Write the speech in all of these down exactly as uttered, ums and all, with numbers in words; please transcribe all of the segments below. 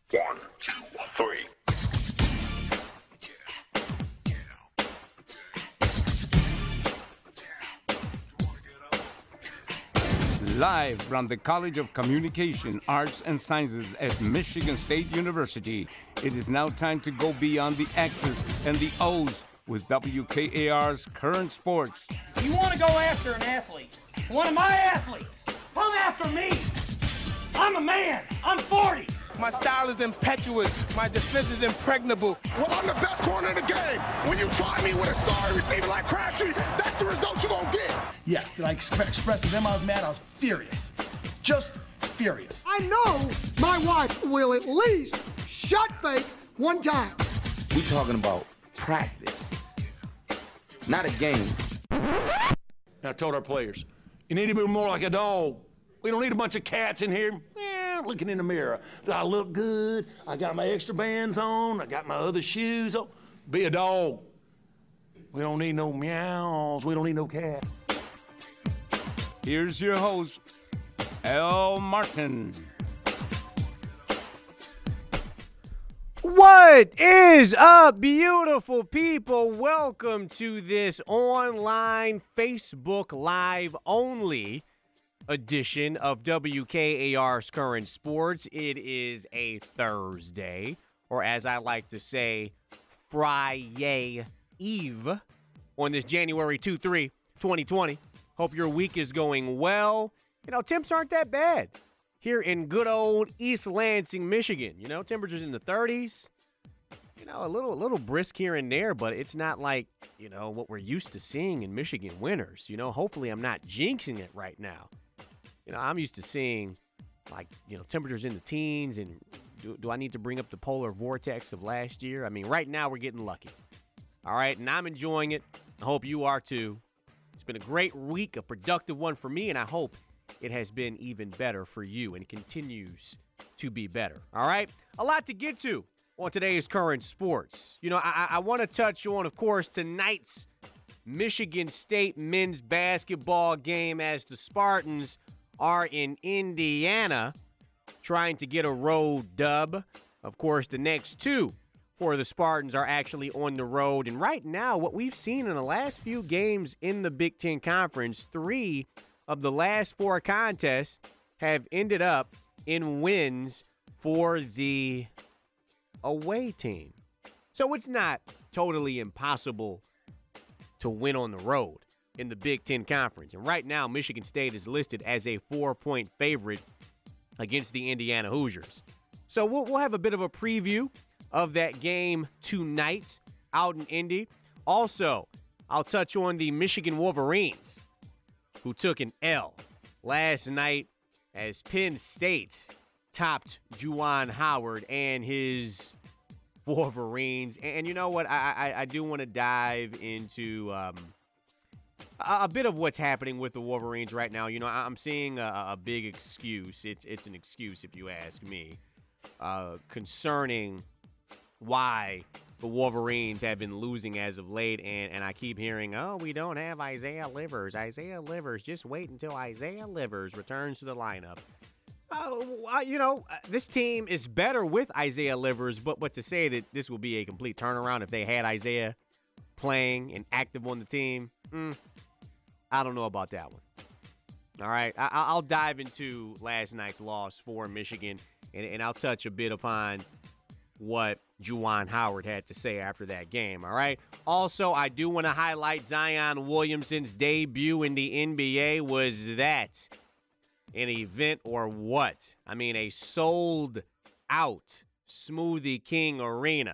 One, two, three. Live from the College of Communication, Arts, and Sciences at Michigan State University, it is now time to go beyond the X's and the O's with W K A R's Current Sports. You want to go after an athlete, one of my athletes, come after me. I'm a man. I'm forty. My style is impetuous. My defense is impregnable. Well, I'm the best corner in the game. When you try me with a sorry receiver like Crabtree, that's the result you're going to get. Yes, did I exp- express to them I was mad? I was furious. Just furious. I know my wife will at least shut fake one time. We talking about practice, not a game. I told our players, you need to be more like a dog. We don't need a bunch of cats in here eh, looking in the mirror. Do I look good? I got my extra bands on. I got my other shoes on. Be a dog. We don't need no meows. We don't need no cat. Here's your host, Al Martin. What is up, beautiful people? Welcome to this online Facebook Live only edition of W K A R's Current Sports. It is a Thursday, or as I like to say, Friday Eve on this January second, third, twenty twenty. Hope your week is going well. You know, temps aren't that bad here in good old East Lansing, Michigan. You know, temperatures in the thirties. You know, a little, a little brisk here and there, but it's not like, you know, what we're used to seeing in Michigan winters. You know, hopefully I'm not jinxing it right now. You know, I'm used to seeing, like, you know, temperatures in the teens, and do, do I need to bring up the polar vortex of last year? I mean, right now we're getting lucky. All right, and I'm enjoying it. I hope you are too. It's been a great week, a productive one for me, and I hope it has been even better for you and continues to be better. All right, a lot to get to on today's Current Sports. You know, I, I want to touch on, of course, tonight's Michigan State men's basketball game as the Spartans are in Indiana trying to get a road dub. Of course, the next two for the Spartans are actually on the road. And right now, what we've seen in the last few games in the Big Ten Conference, three of the last four contests have ended up in wins for the away team. So it's not totally impossible to win on the road in the Big Ten Conference. And right now, Michigan State is listed as a four-point favorite against the Indiana Hoosiers. So we'll, we'll have a bit of a preview of that game tonight out in Indy. Also, I'll touch on the Michigan Wolverines, who took an L last night as Penn State topped Juwan Howard and his Wolverines. And you know what? I, I, I do want to dive into um, a, a bit of what's happening with the Wolverines right now. You know, I'm seeing a, a big excuse. It's, it's an excuse, if you ask me, uh, concerning why the Wolverines have been losing as of late, and, and I keep hearing, oh, we don't have Isaiah Livers. Isaiah Livers, just wait until Isaiah Livers returns to the lineup. Uh, you know, this team is better with Isaiah Livers, but, but to say that this will be a complete turnaround if they had Isaiah playing and active on the team, mm, I don't know about that one. All right, I, I'll dive into last night's loss for Michigan, and, and I'll touch a bit upon what Juwan Howard had to say after that game, all right? Also, I do want to highlight Zion Williamson's debut in the N B A. Was that an event or what? I mean, a sold-out Smoothie King Arena.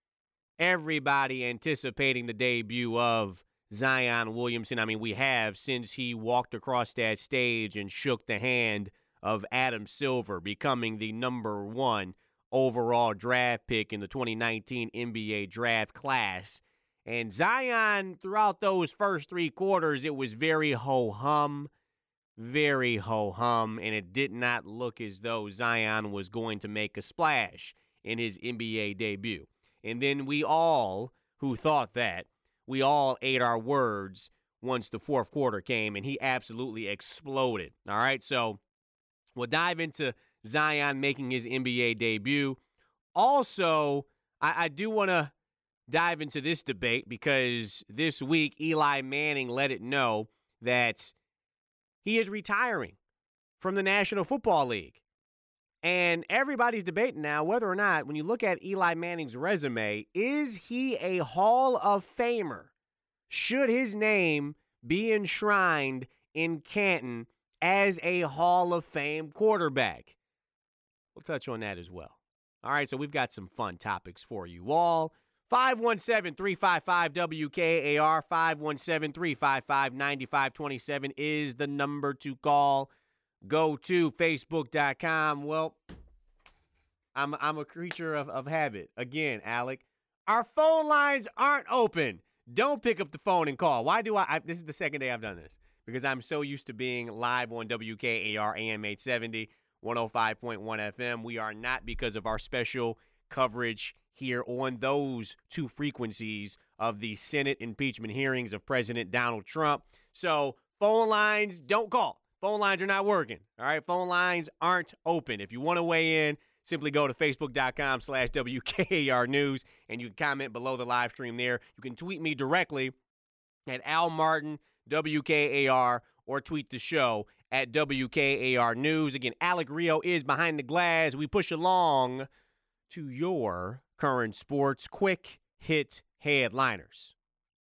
Everybody anticipating the debut of Zion Williamson. I mean, we have since he walked across that stage and shook the hand of Adam Silver, becoming the number one overall draft pick in the twenty nineteen N B A draft class. And Zion, throughout those first three quarters, it was very ho-hum, very ho-hum, and it did not look as though Zion was going to make a splash in his N B A debut. And then we all, who thought that, we all ate our words once the fourth quarter came, and he absolutely exploded. All right, so we'll dive into Zion making his N B A debut. Also, I, I do want to dive into this debate because this week Eli Manning let it know that he is retiring from the National Football League. And everybody's debating now whether or not, when you look at Eli Manning's resume, is he a Hall of Famer? Should his name be enshrined in Canton as a Hall of Fame quarterback? We'll touch on that as well. All right, so we've got some fun topics for you all. five one seven, three five five, W K A R, five one seven, three five five, nine five two seven is the number to call. Go to Facebook dot com. Well, I'm I'm a creature of, of habit. Again, Alec, our phone lines aren't open. Don't pick up the phone and call. Why do I, I? This is the second day I've done this because I'm so used to being live on W K A R A M eight seventy, one oh five point one F M. We are not, because of our special coverage here on those two frequencies of the Senate impeachment hearings of President Donald Trump. So phone lines, don't call. Phone lines are not working. All right, phone lines aren't open. If you want to weigh in, simply go to Facebook dot com slash W K A R News, and you can comment below the live stream there. You can tweet me directly at Al Martin, W K A R, or tweet the show at W K A R News. Again, Alec Rio is behind the glass. We push along to your current sports quick hit headliners.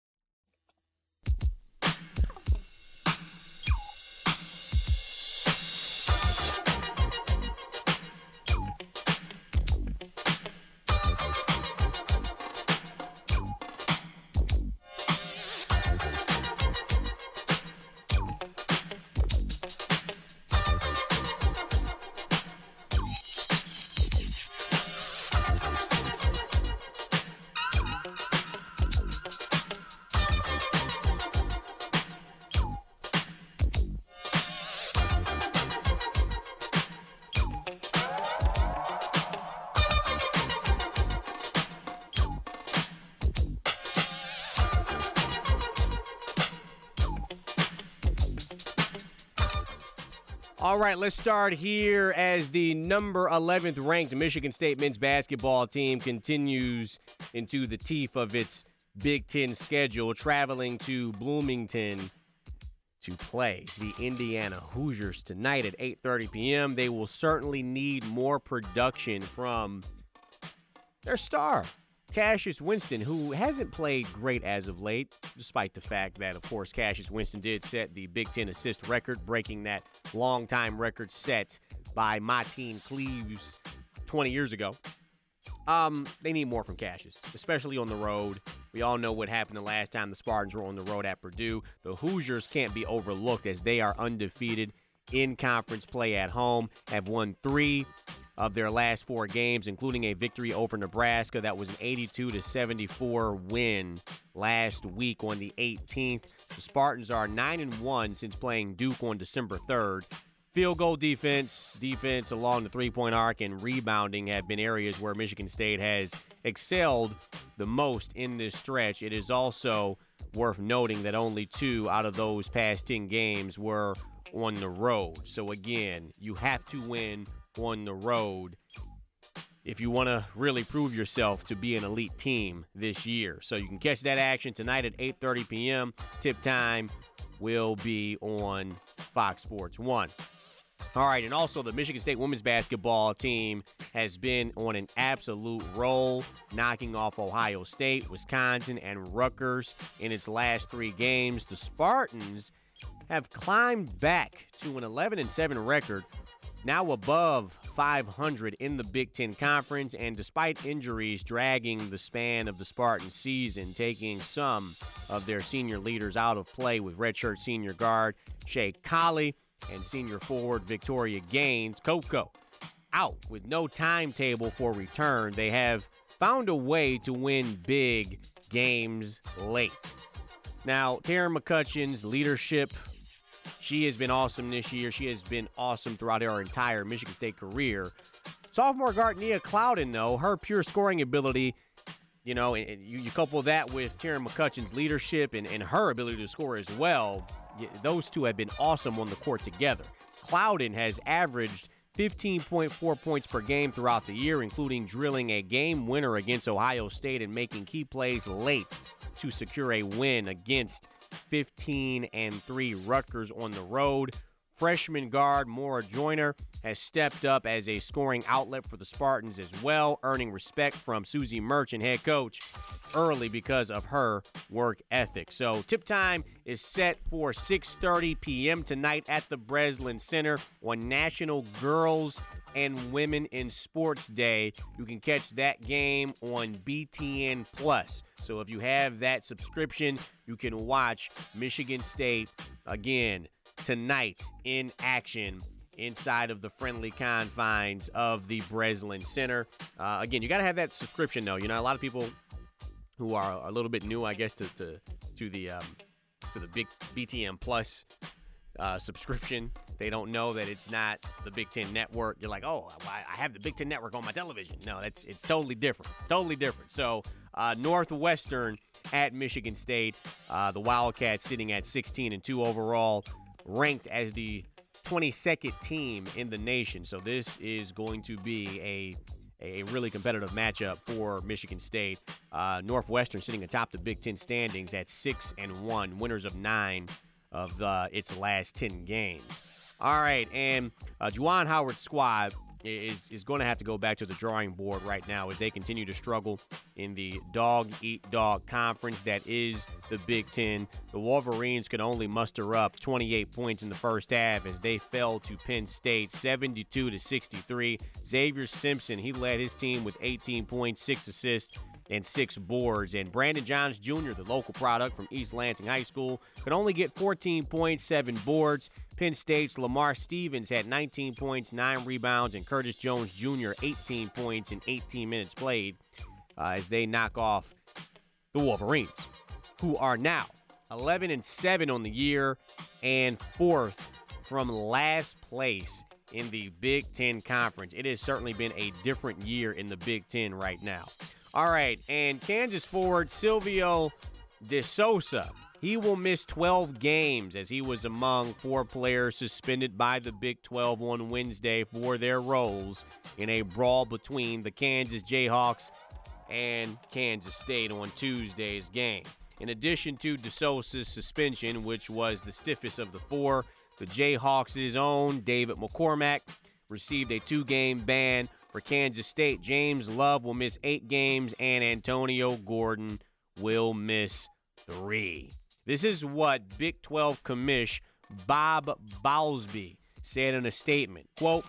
All right, let's start here as the number eleventh ranked Michigan State men's basketball team continues into the teeth of its Big Ten schedule, traveling to Bloomington to play the Indiana Hoosiers tonight at eight thirty p.m. They will certainly need more production from their star, Cassius Winston, who hasn't played great as of late, despite the fact that, of course, Cassius Winston did set the Big Ten assist record, breaking that longtime record set by Martine Cleaves twenty years ago. Um, they need more from Cassius, especially on the road. We all know what happened the last time the Spartans were on the road at Purdue. The Hoosiers can't be overlooked as they are undefeated in conference play at home, have won three of their last four games, including a victory over Nebraska. That was an eighty-two to seventy-four win last week on the eighteenth. The Spartans are nine and one since playing Duke on December third. Field goal defense, defense along the three-point arc, and rebounding have been areas where Michigan State has excelled the most in this stretch. It is also worth noting that only two out of those past ten games were on the road. So again, you have to win on the road if you want to really prove yourself to be an elite team this year. So you can catch that action tonight at eight thirty p.m. Tip time will be on Fox Sports one. All right, and also the Michigan State women's basketball team has been on an absolute roll, knocking off Ohio State, Wisconsin, and Rutgers in its last three games. The Spartans have climbed back to an eleven and seven record, now above five hundred in the Big Ten Conference, and despite injuries dragging the span of the Spartan season, taking some of their senior leaders out of play with redshirt senior guard Shea Colley and senior forward Victoria Gaines, Coco, out with no timetable for return. They have found a way to win big games late. Now, Taryn McCutcheon's leadership, she has been awesome this year. She has been awesome throughout her entire Michigan State career. Sophomore guard Nia Clouden, though, her pure scoring ability, you know, and you, you couple that with Taryn McCutcheon's leadership and, and her ability to score as well, those two have been awesome on the court together. Clouden has averaged fifteen point four points per game throughout the year, including drilling a game winner against Ohio State and making key plays late to secure a win against fifteen and three Rutgers on the road. Freshman guard Maura Joyner has stepped up as a scoring outlet for the Spartans as well, earning respect from Susie Merchant, head coach, early because of her work ethic. So tip time is set for six thirty p.m. tonight at the Breslin Center on National Girls and Women in Sports Day. You can catch that game on B T N Plus. So if you have that subscription, you can watch Michigan State again tonight in action inside of the friendly confines of the Breslin Center. Uh, again, you got to have that subscription, though. You know, a lot of people who are a little bit new, I guess, to to, to the um, to the big B T N Plus uh, subscription. They don't know that it's not the Big Ten Network. You're like, oh, I have the Big Ten Network on my television. No, that's it's totally different. It's totally different. So uh, Northwestern at Michigan State, uh, the Wildcats sitting at sixteen and two overall, ranked as the twenty-second team in the nation. So this is going to be a a really competitive matchup for Michigan State. Uh, Northwestern sitting atop the Big Ten standings at six and one, winners of nine of the, its last ten games. All right, and uh, Juwan Howard's squad is is going to have to go back to the drawing board right now as they continue to struggle in the dog-eat-dog conference that is the Big Ten. The Wolverines could only muster up twenty-eight points in the first half as they fell to Penn State seventy-two to sixty-three. Xavier Simpson, he led his team with eighteen points, six assists, and six boards. And Brandon Johns Junior, the local product from East Lansing High School, could only get fourteen points, seven boards. Penn State's Lamar Stevens had nineteen points, nine rebounds, and Curtis Jones Junior eighteen points in eighteen minutes played uh, as they knock off the Wolverines, who are now eleven and seven on the year and fourth from last place in the Big Ten Conference. It has certainly been a different year in the Big Ten right now. All right, and Kansas forward Silvio De Sousa, he will miss twelve games as he was among four players suspended by the Big twelve on Wednesday for their roles in a brawl between the Kansas Jayhawks and Kansas State on Tuesday's game. In addition to De Sousa's suspension, which was the stiffest of the four, the Jayhawks' own David McCormack received a two-game ban. For Kansas State, James Love will miss eight games, and Antonio Gordon will miss three. This is what Big twelve commish Bob Bowlesby said in a statement. Quote,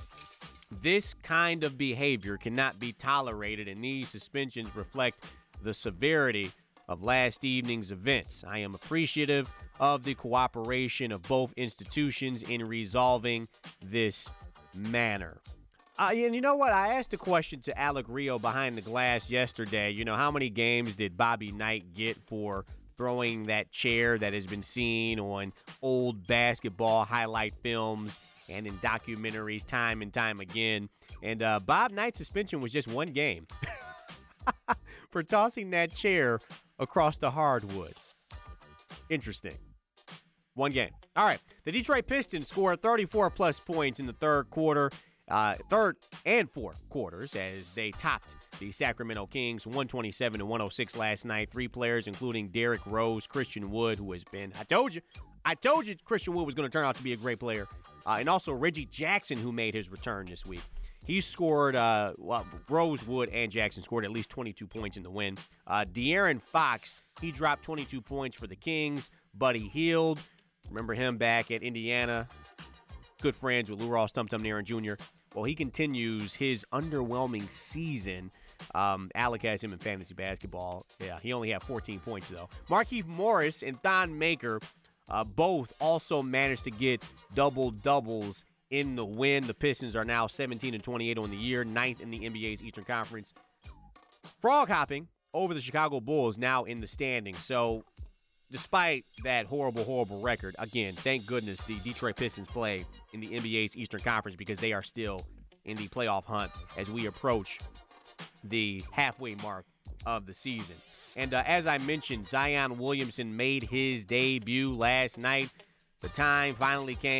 "This kind of behavior cannot be tolerated, and these suspensions reflect the severity of last evening's events. I am appreciative of the cooperation of both institutions in resolving this matter." Uh, and you know what? I asked a question to Alec Rio behind the glass yesterday. You know, how many games did Bobby Knight get for throwing that chair that has been seen on old basketball highlight films and in documentaries time and time again? And uh, Bob Knight's suspension was just one game for tossing that chair across the hardwood. Interesting. One game. All right. The Detroit Pistons scored thirty-four plus points in the third quarter. Uh, third and fourth quarters as they topped the Sacramento Kings one twenty-seven to one oh six last night. Three players, including Derrick Rose, Christian Wood, who has been, I told you, I told you Christian Wood was going to turn out to be a great player, uh, and also Reggie Jackson, who made his return this week. He scored, uh, well, Rose, Wood, and Jackson scored at least twenty-two points in the win. Uh, De'Aaron Fox, he dropped twenty-two points for the Kings. Buddy Hield, remember him back at Indiana, good friends with Lou Ross, Tum Tum Nairn Junior Well, he continues his underwhelming season. Um, Alec has him in fantasy basketball. Yeah, he only had fourteen points, though. Markieff Morris and Thon Maker uh, both also managed to get double-doubles in the win. The Pistons are now seventeen and twenty-eight on the year, ninth in the N B A's Eastern Conference. Frog hopping over the Chicago Bulls now in the standings. So, despite that horrible, horrible record, again, thank goodness the Detroit Pistons play in the N B A's Eastern Conference because they are still in the playoff hunt as we approach the halfway mark of the season. And uh, as I mentioned, Zion Williamson made his debut last night. The time finally came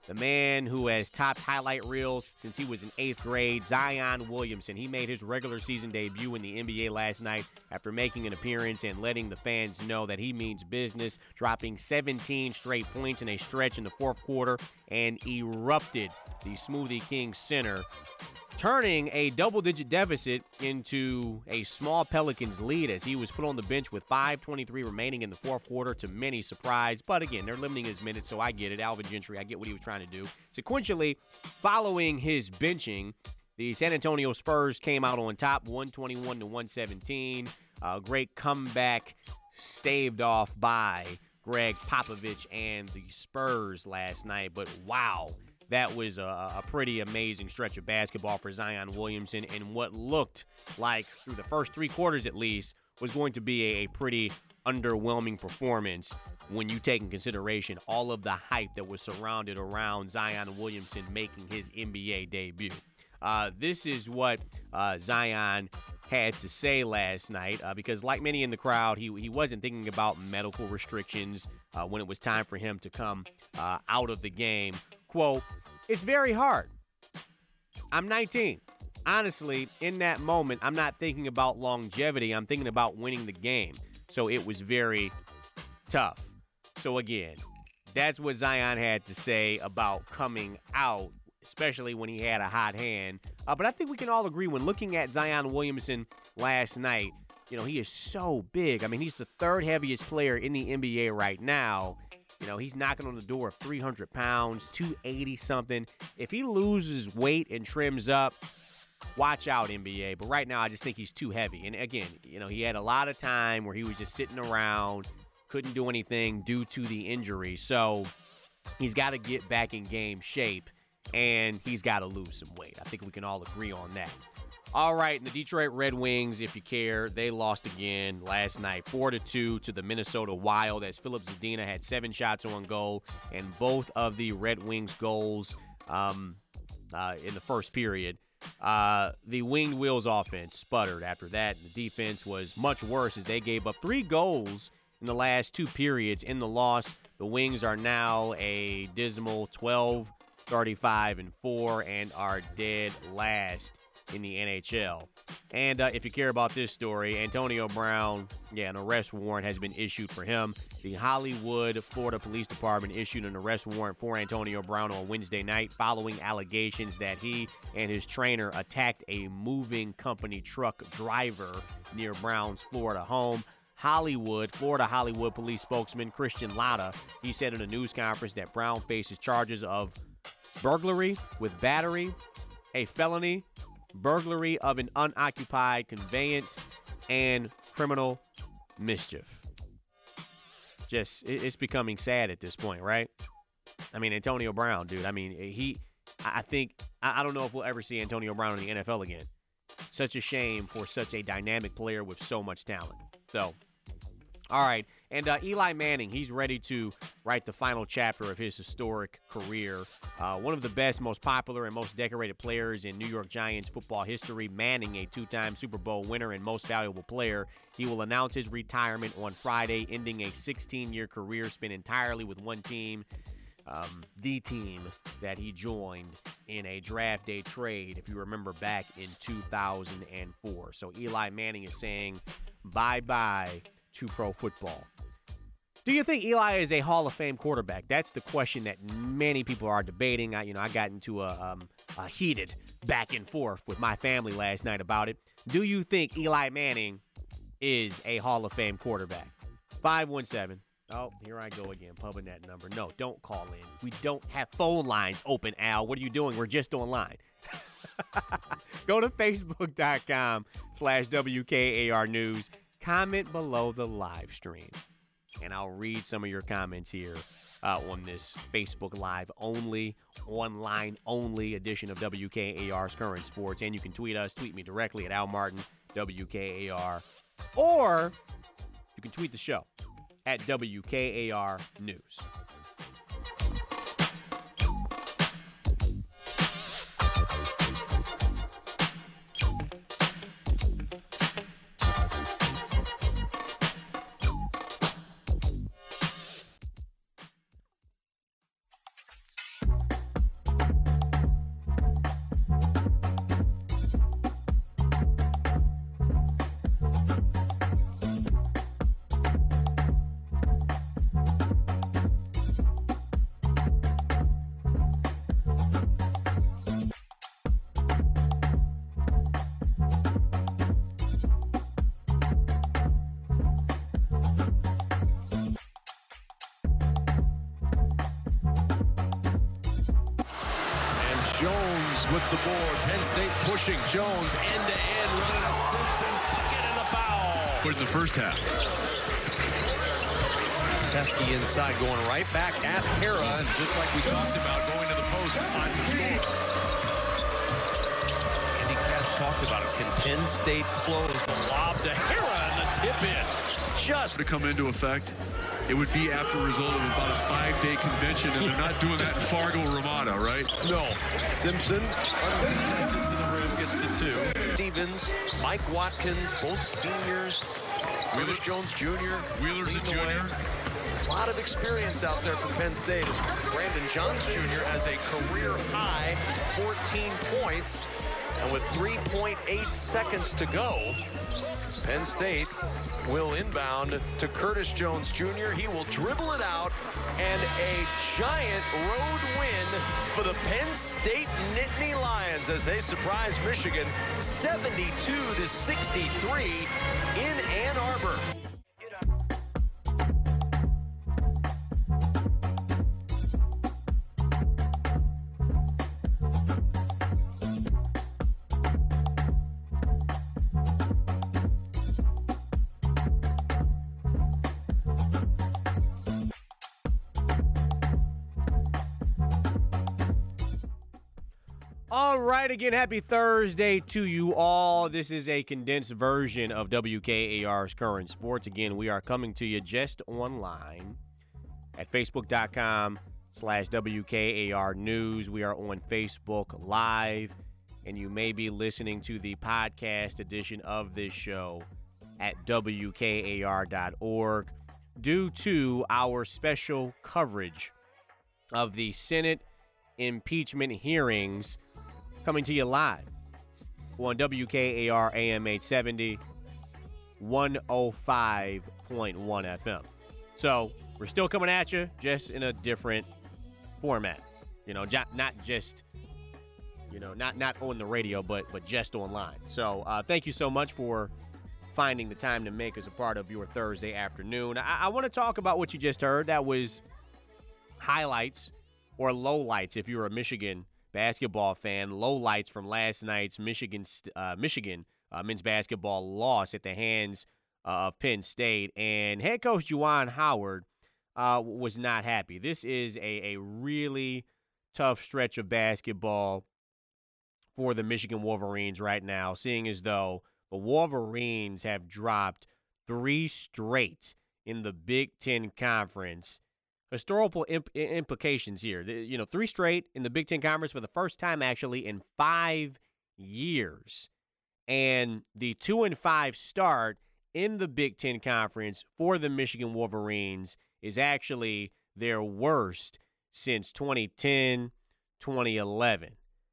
The man who has topped highlight reels since he was in eighth grade, Zion Williamson. He made his regular season debut in the N B A last night after making an appearance and letting the fans know that he means business, dropping seventeen straight points in a stretch in the fourth quarter and erupted the Smoothie King Center, turning a double-digit deficit into a small Pelicans lead as he was put on the bench with five twenty-three remaining in the fourth quarter to many surprise. But again, they're limiting his minutes, so I get it. Alvin Gentry, I get what he was trying to do. Sequentially, following his benching, the San Antonio Spurs came out on top, one twenty-one to one seventeen. A great comeback staved off by Greg Popovich and the Spurs last night. But wow, that was a, a pretty amazing stretch of basketball for Zion Williamson in what looked like, through the first three quarters at least, was going to be a, a pretty underwhelming performance when you take in consideration all of the hype that was surrounded around Zion Williamson making his N B A debut. Uh, this is what uh, Zion had to say last night uh, because, like many in the crowd, he, he wasn't thinking about medical restrictions uh, when it was time for him to come uh, out of the game. Quote, "It's very hard. I'm nineteen. Honestly, in that moment, I'm not thinking about longevity. I'm thinking about winning the game. So it was very tough." So again, that's what Zion had to say about coming out, especially when he had a hot hand. Uh, but I think we can all agree when looking at Zion Williamson last night, you know, he is so big. I mean, he's the third heaviest player in the N B A right now. You know, he's knocking on the door of three hundred pounds, two eighty something. If he loses weight and trims up, watch out, N B A. But right now, I just think he's too heavy. And again, you know, he had a lot of time where he was just sitting around, couldn't do anything due to the injury. So he's got to get back in game shape, and he's got to lose some weight. I think we can all agree on that. All right, and the Detroit Red Wings, if you care, they lost again last night, four to two to the Minnesota Wild, as Filip Zadina had seven shots on goal, and both of the Red Wings goals um, uh, in the first period. Uh, the winged wheels offense sputtered after that. The defense was much worse as they gave up three goals in the last two periods in the loss. The Wings are now a dismal twelve, thirty-five, and four and are dead last in the N H L. And uh, if you care about this story, Antonio Brown, yeah, an arrest warrant has been issued for him. The Hollywood, Florida Police Department issued an arrest warrant for Antonio Brown on Wednesday night following allegations that he and his trainer attacked a moving company truck driver near Brown's Florida home. Hollywood, Florida Hollywood police spokesman Christian Latta, he said in a news conference that Brown faces charges of burglary with battery, a felony, burglary of an unoccupied conveyance, and criminal mischief. Just, it's becoming sad at this point, right? I mean, Antonio Brown, dude, I mean, he, I think, I don't know if we'll ever see Antonio Brown in the N F L again. Such a shame for such a dynamic player with so much talent. So, all right. And uh, Eli Manning, he's ready to write the final chapter of his historic career. Uh, one of the best, most popular, and most decorated players in New York Giants football history, Manning, a two-time Super Bowl winner and most valuable player. He will announce his retirement on Friday, ending a sixteen-year career spent entirely with one team, um, the team that he joined in a draft day trade, if you remember, back in two thousand four. So Eli Manning is saying bye-bye to pro football. Do you think Eli is a Hall of Fame quarterback? That's the question that many people are debating. I, you know, I got into a, um, a heated back and forth with my family last night about it. Do you think Eli Manning is a Hall of Fame quarterback? five one seven. Oh, here I go again, pubbing that number. No, don't call in. We don't have phone lines open, Al. What are you doing? We're just online. Go to facebook.com slash WKAR News. Comment below the live stream, and I'll read some of your comments here uh, on this Facebook Live only, online only edition of W K A R's Current Sports. And you can tweet us. Tweet me directly at Al Martin, W K A R. Or you can tweet the show at W K A R News. with the board. Penn State pushing Jones end-to-end, running at Simpson. Getting the foul. In the first half. Teske inside, going right back at Hera. And just like we talked about, going to the post and finds the score. Andy Katz talked about it. Can Penn State close the lob to Hera and the tip in? Just to come into effect, it would be after a result of about a five-day convention, and they're not doing that in Fargo or Ramada, right? No. Simpson, uncontested to the rim, gets the two. Stevens, Mike Watkins, both seniors. Wheeler Jones Junior Wheeler's a junior. A lot of experience out there for Penn State. As Brandon Johns Junior has a career-high fourteen points. And with three point eight seconds to go, Penn State will inbound to Curtis Jones Junior He will dribble it out, and a giant road win for the Penn State Nittany Lions as they surprise Michigan seventy-two to sixty-three in Ann Arbor. All right, again, happy Thursday to you all. This is a condensed version of W K A R's Current Sports. Again, we are coming to you just online at facebook.com slash WKAR News. We are on Facebook Live, and you may be listening to the podcast edition of this show at W K A R dot org due to our special coverage of the Senate impeachment hearings coming to you live on W K A R A M eight seventy, one oh five point one F M. So we're still coming at you, just in a different format. You know, not just, you know, not not on the radio, but but just online. So uh, thank you so much for finding the time to make us a part of your Thursday afternoon. I, I want to talk about what you just heard. That was highlights or lowlights if you're a Michigan basketball fan. Lowlights from last night's Michigan uh, Michigan uh, men's basketball loss at the hands uh, of Penn State. And head coach Juwan Howard uh, was not happy. This is a, a really tough stretch of basketball for the Michigan Wolverines right now, seeing as though the Wolverines have dropped three straight in the Big Ten Conference. Historical imp- implications here. The, you know, three straight in the Big Ten Conference for the first time actually in five years. And the two and five start in the Big Ten Conference for the Michigan Wolverines is actually their worst since twenty ten, twenty eleven.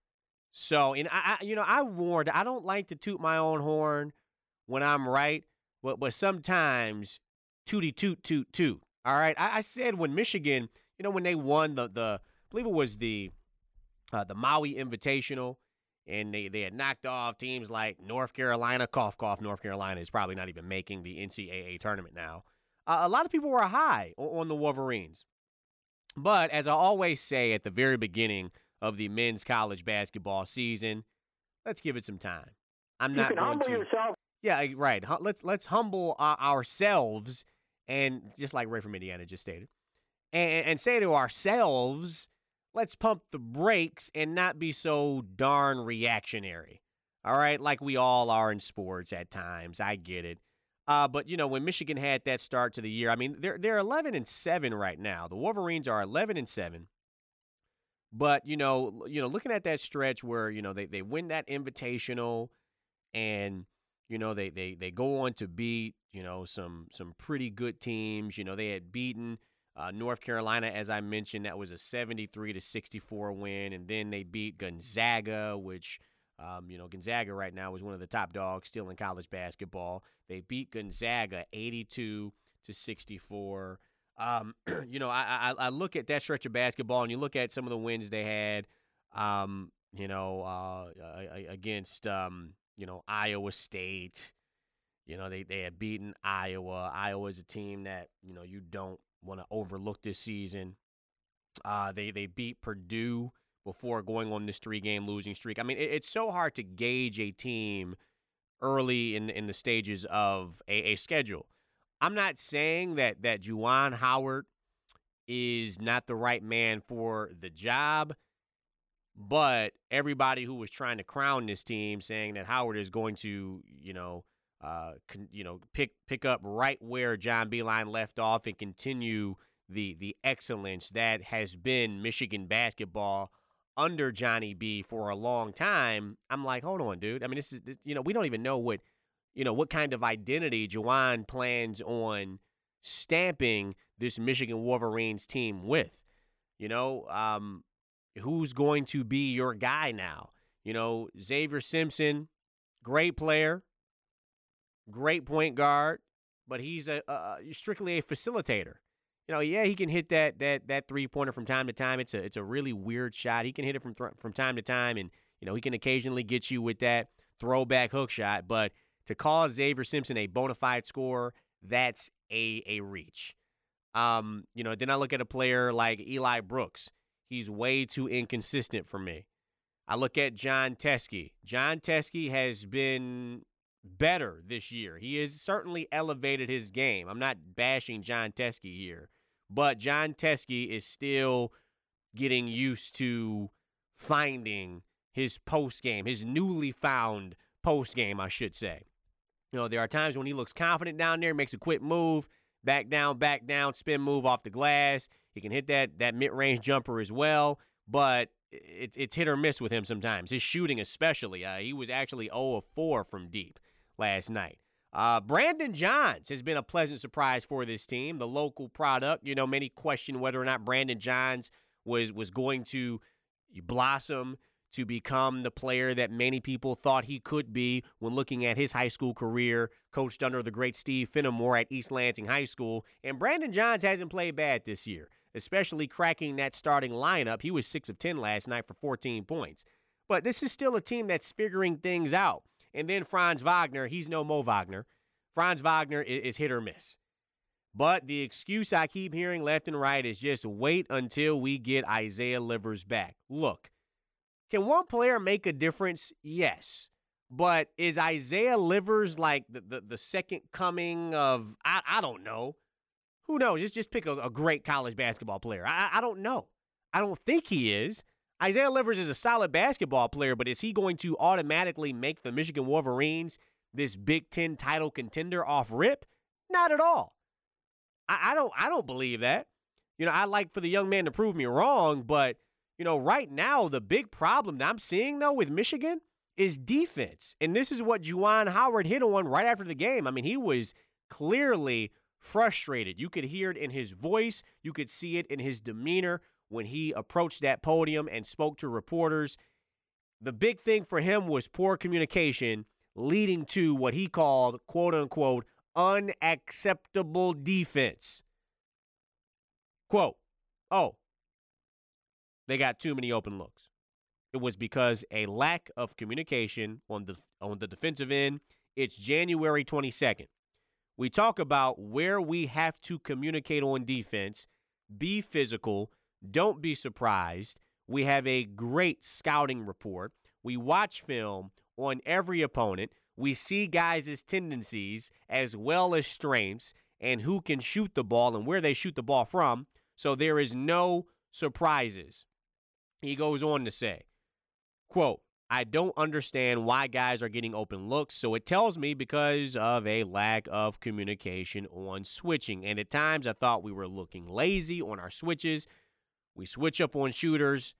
So, and I, I, you know, I warned, I don't like to toot my own horn when I'm right, but but sometimes tooty toot toot toot. All right, I, I said when Michigan, you know, when they won the the, I believe it was the uh, the Maui Invitational, and they, they had knocked off teams like North Carolina. Cough, cough. North Carolina is probably not even making the N C double A tournament now. Uh, a lot of people were high on, on the Wolverines, but as I always say at the very beginning of the men's college basketball season, let's give it some time. I'm you not can going humble to. yourself. Yeah, right. Let's let's humble uh, ourselves. And just like Ray from Indiana just stated, and, and say to ourselves, let's pump the brakes and not be so darn reactionary. All right, like we all are in sports at times. I get it. Uh, but, you know, when Michigan had that start to the year, I mean, they're they're eleven and seven right now. The Wolverines are eleven and seven. But, you know, you know, looking at that stretch where, you know, they, they win that invitational and, you know, they, they, they go on to beat, you know, some some pretty good teams. You know, they had beaten uh, North Carolina, as I mentioned. That was a seventy-three to sixty-four win. And then they beat Gonzaga, which, um, you know, Gonzaga right now is one of the top dogs still in college basketball. They beat Gonzaga eighty-two to sixty-four. Um, you know, I, I I look at that stretch of basketball, and you look at some of the wins they had, um, you know, uh, against, um, you know, Iowa State. You know, they, they had beaten Iowa. Iowa is a team that, you know, you don't want to overlook this season. Uh, they, they beat Purdue, before going on this three-game losing streak. I mean, it, it's so hard to gauge a team early in in the stages of a, a schedule. I'm not saying that that Juwan Howard is not the right man for the job, but everybody who was trying to crown this team, saying that Howard is going to, you know, uh, con, you know, pick pick up right where John Beilein left off and continue the the excellence that has been Michigan basketball under Johnny B for a long time. I'm like, hold on, dude. I mean, this is, this, you know, we don't even know what, you know, what kind of identity Juwan plans on stamping this Michigan Wolverines team with. You know, um, who's going to be your guy now? You know, Xavier Simpson, great player, great point guard, but he's a, a strictly a facilitator. You know, yeah, he can hit that that that three-pointer from time to time. It's a it's a really weird shot. He can hit it from th- from time to time, and, you know, he can occasionally get you with that throwback hook shot. But to call Xavier Simpson a bona fide scorer, that's a a reach. Um, you know, then I look at a player like Eli Brooks. He's way too inconsistent for me. I look at John Teske. John Teske has been better this year. He has certainly elevated his game. I'm not bashing John Teske here, but John Teske is still getting used to finding his post game, his newly found post game, I should say. You know, there are times when he looks confident down there, makes a quick move, back down, back down, spin move off the glass. He can hit that that mid-range jumper as well, but it's it's hit or miss with him sometimes. His shooting especially. Uh, he was actually zero of four from deep last night. Uh, Brandon Johns has been a pleasant surprise for this team, the local product. You know, many question whether or not Brandon Johns was was going to blossom to become the player that many people thought he could be when looking at his high school career, coached under the great Steve Finnemore at East Lansing High School. And Brandon Johns hasn't played bad this year, especially cracking that starting lineup. He was six of ten last night for fourteen points. But this is still a team that's figuring things out. And then Franz Wagner, he's no Mo Wagner. Franz Wagner is, is hit or miss. But the excuse I keep hearing left and right is just wait until we get Isaiah Livers back. Look, can one player make a difference? Yes. But is Isaiah Livers like the, the, the second coming of, I, I don't know. Who knows? Just, just pick a, a great college basketball player. I, I don't know. I don't think he is. Isaiah Livers is a solid basketball player, but is he going to automatically make the Michigan Wolverines this Big Ten title contender off rip? Not at all. I, I don't I don't believe that. You know, I like for the young man to prove me wrong, but, you know, right now the big problem that I'm seeing, though, with Michigan is defense. And this is what Juwan Howard hit on right after the game. I mean, he was clearly frustrated. You could hear it in his voice. You could see it in his demeanor when he approached that podium and spoke to reporters. The big thing for him was poor communication, leading to what he called, quote-unquote, unacceptable defense. Quote, oh, they got too many open looks. It was because a lack of communication on the on the defensive end. It's January twenty-second. We talk about where we have to communicate on defense, be physical, don't be surprised. We have a great scouting report. We watch film on every opponent. We see guys' tendencies as well as strengths and who can shoot the ball and where they shoot the ball from. So there is no surprises. He goes on to say, quote, I don't understand why guys are getting open looks, so it tells me because of a lack of communication on switching. And at times I thought we were looking lazy on our switches. We switch up on shooters,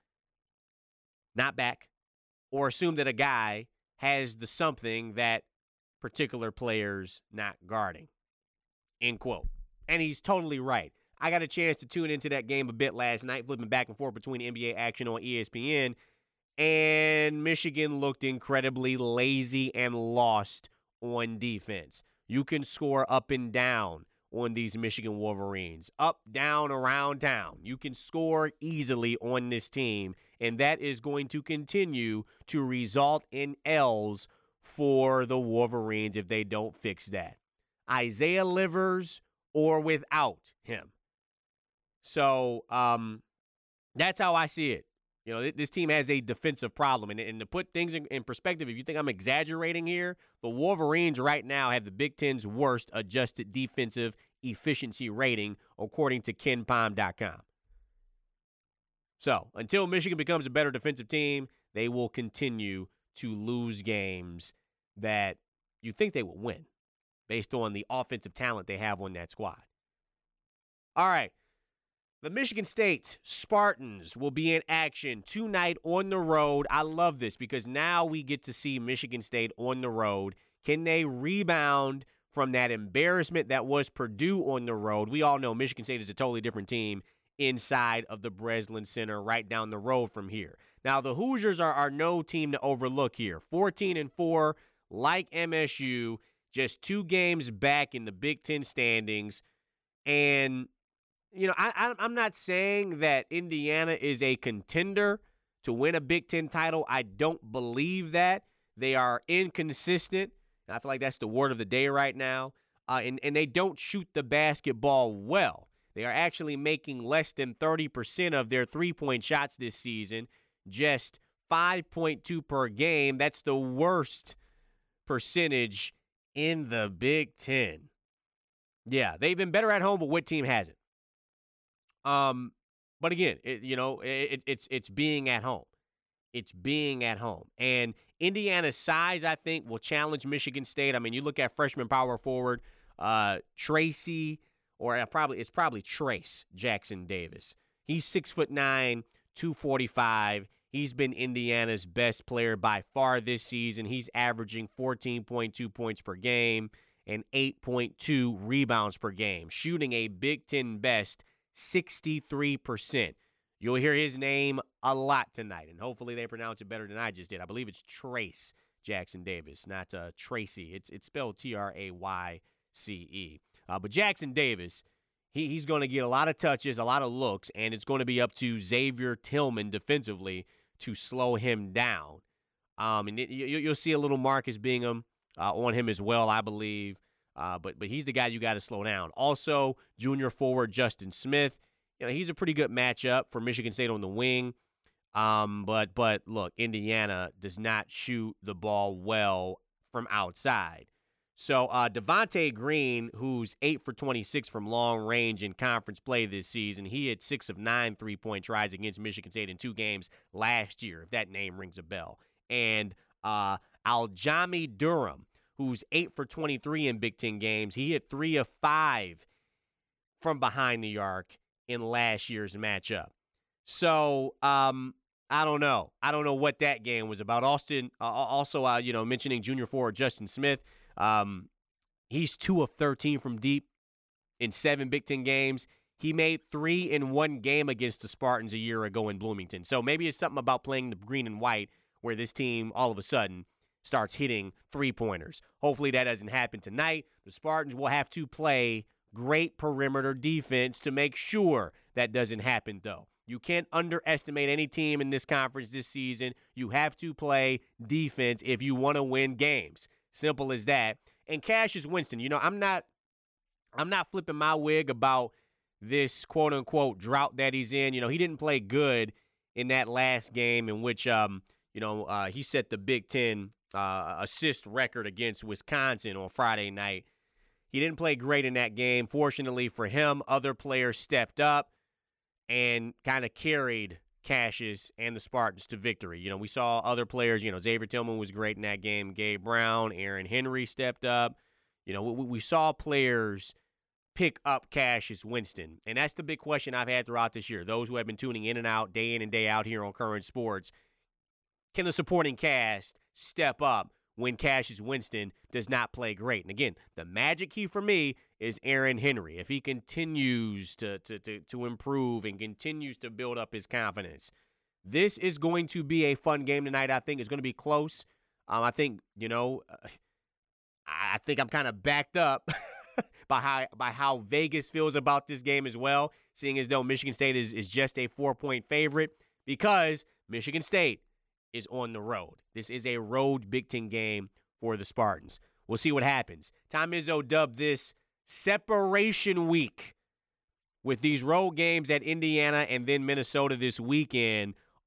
not back, or assume that a guy has the something that particular player's not guarding, end quote. And he's totally right. I got a chance to tune into that game a bit last night, flipping back and forth between N B A action on E S P N, and Michigan looked incredibly lazy and lost on defense. You can score up and down on these Michigan Wolverines, up, down, around town. You can score easily on this team, and that is going to continue to result in L's for the Wolverines if they don't fix that. Isaiah Livers or without him. So um, that's how I see it. You know, this team has a defensive problem. And, and to put things in, in perspective, if you think I'm exaggerating here, the Wolverines right now have the Big Ten's worst adjusted defensive efficiency rating, according to Ken Pom dot com. So until Michigan becomes a better defensive team, they will continue to lose games that you think they will win based on the offensive talent they have on that squad. All right. The Michigan State Spartans will be in action tonight on the road. I love this because now we get to see Michigan State on the road. Can they rebound from that embarrassment that was Purdue on the road? We all know Michigan State is a totally different team inside of the Breslin Center right down the road from here. Now, the Hoosiers are, are no team to overlook here. fourteen and four, like M S U, just two games back in the Big Ten standings. And You know, I, I'm not saying that Indiana is a contender to win a Big Ten title. I don't believe that. They are inconsistent. I feel like that's the word of the day right now. Uh, and, and they don't shoot the basketball well. They are actually making less than thirty percent of their three-point shots this season, just five point two per game. That's the worst percentage in the Big Ten. Yeah, they've been better at home, but what team hasn't? Um, but again, it, you know, it, it's it's being at home. It's being at home. And Indiana's size, I think, will challenge Michigan State. I mean, you look at freshman power forward, uh, Tracy, or probably it's probably Trace Jackson Davis. He's six foot nine, two forty-five. He's been Indiana's best player by far this season. He's averaging fourteen point two points per game and eight point two rebounds per game, shooting a Big Ten best sixty-three percent. You'll hear his name a lot tonight, and hopefully they pronounce it better than I just did. I believe it's Trace Jackson Davis, not uh, Tracy. It's it's spelled T R A Y C E. Uh, but Jackson Davis, he, he's going to get a lot of touches, a lot of looks, and it's going to be up to Xavier Tillman defensively to slow him down. Um, and it, you, you'll see a little Marcus Bingham uh, on him as well, I believe. Uh, but but he's the guy you got to slow down. Also, junior forward Justin Smith. You know, he's a pretty good matchup for Michigan State on the wing. Um, but but look, Indiana does not shoot the ball well from outside. So uh, Devontae Green, who's eight for twenty-six from long range in conference play this season, he had six of nine three-point tries against Michigan State in two games last year, if that name rings a bell. And uh, Aljami Durham, who's eight for twenty-three in Big Ten games, he hit three of five from behind the arc in last year's matchup. So um, I don't know. I don't know what that game was about. Austin, uh, also, uh, you know, mentioning junior forward Justin Smith. Um, he's two of thirteen from deep in seven Big Ten games. He made three in one game against the Spartans a year ago in Bloomington. So maybe it's something about playing the green and white where this team all of a sudden starts hitting three-pointers. Hopefully that doesn't happen tonight. The Spartans will have to play great perimeter defense to make sure that doesn't happen, though. You can't underestimate any team in this conference this season. You have to play defense if you want to win games. Simple as that. And Cassius Winston, you know, I'm not I'm not flipping my wig about this quote-unquote drought that he's in. You know, he didn't play good in that last game in which, um, you know, uh, he set the Big Ten uh, assist record against Wisconsin on Friday night. He didn't play great in that game. Fortunately for him, other players stepped up and kind of carried Cassius and the Spartans to victory. You know, we saw other players, you know, Xavier Tillman was great in that game. Gabe Brown, Aaron Henry stepped up. You know, we, we saw players pick up Cassius Winston. And that's the big question I've had throughout this year. Those who have been tuning in and out, day in and day out here on Current Sports, can the supporting cast step up when Cassius Winston does not play great? And again, the magic key for me is Aaron Henry. If he continues to, to, to, to improve and continues to build up his confidence, this is going to be a fun game tonight. I think it's going to be close. Um, I think, you know, uh, I think I'm kind of backed up by how by how Vegas feels about this game as well, seeing as though Michigan State is, is just a four-point favorite because Michigan State is on the road. This is a road Big Ten game for the Spartans. We'll see what happens. Tom Izzo dubbed this separation week with these road games at Indiana and then Minnesota this weekend.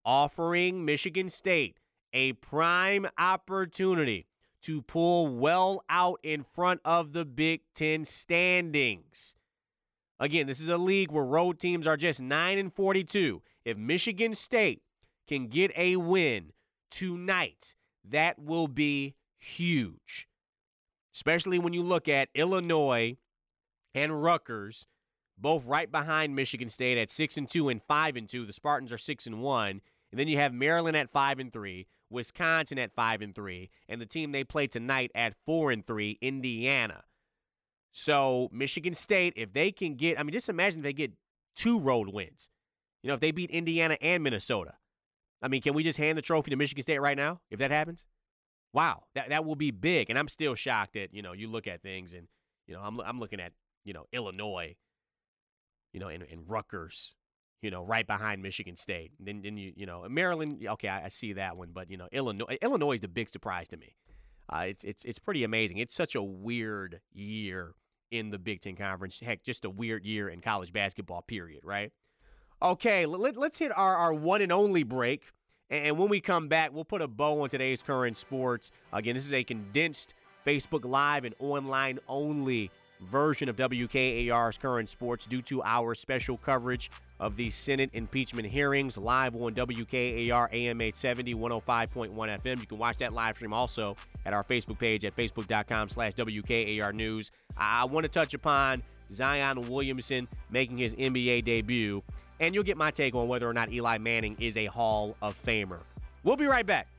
offering Michigan State a prime opportunity to pull well out in front of the Big Ten standings. Again, this is a league where road teams are just nine and forty-two. If Michigan State can get a win tonight, that will be huge, especially when you look at Illinois and Rutgers, both right behind Michigan State at six and two and five and two. The Spartans are six and one, and then you have Maryland at five and three, Wisconsin at five and three, and the team they play tonight at four and three, Indiana. So Michigan State, if they can get, I mean, just imagine if they get two road wins. You know, if they beat Indiana and Minnesota. I mean, can we just hand the trophy to Michigan State right now if that happens? Wow, that that will be big. And I'm still shocked that, you know, you look at things and, you know, I'm I'm looking at, you know, Illinois, you know, and, and Rutgers, you know, right behind Michigan State. And then, then you, you know, Maryland, okay, I, I see that one. But, you know, Illinois, Illinois is the big surprise to me. Uh, it's it's it's pretty amazing. It's such a weird year in the Big Ten Conference. Heck, just a weird year in college basketball, period, right? Okay, let, let's hit our, our one and only break. And when we come back, we'll put a bow on today's current sports. Again, this is a condensed Facebook Live and online-only version of W K A R's Current Sports due to our special coverage of the Senate impeachment hearings live on W K A R A M eight seventy, one oh five point one F M. You can watch that live stream also at our Facebook page at facebook.com slash WKAR News. I want to touch upon Zion Williamson making his N B A debut, and you'll get my take on whether or not Eli Manning is a Hall of Famer. We'll be right back.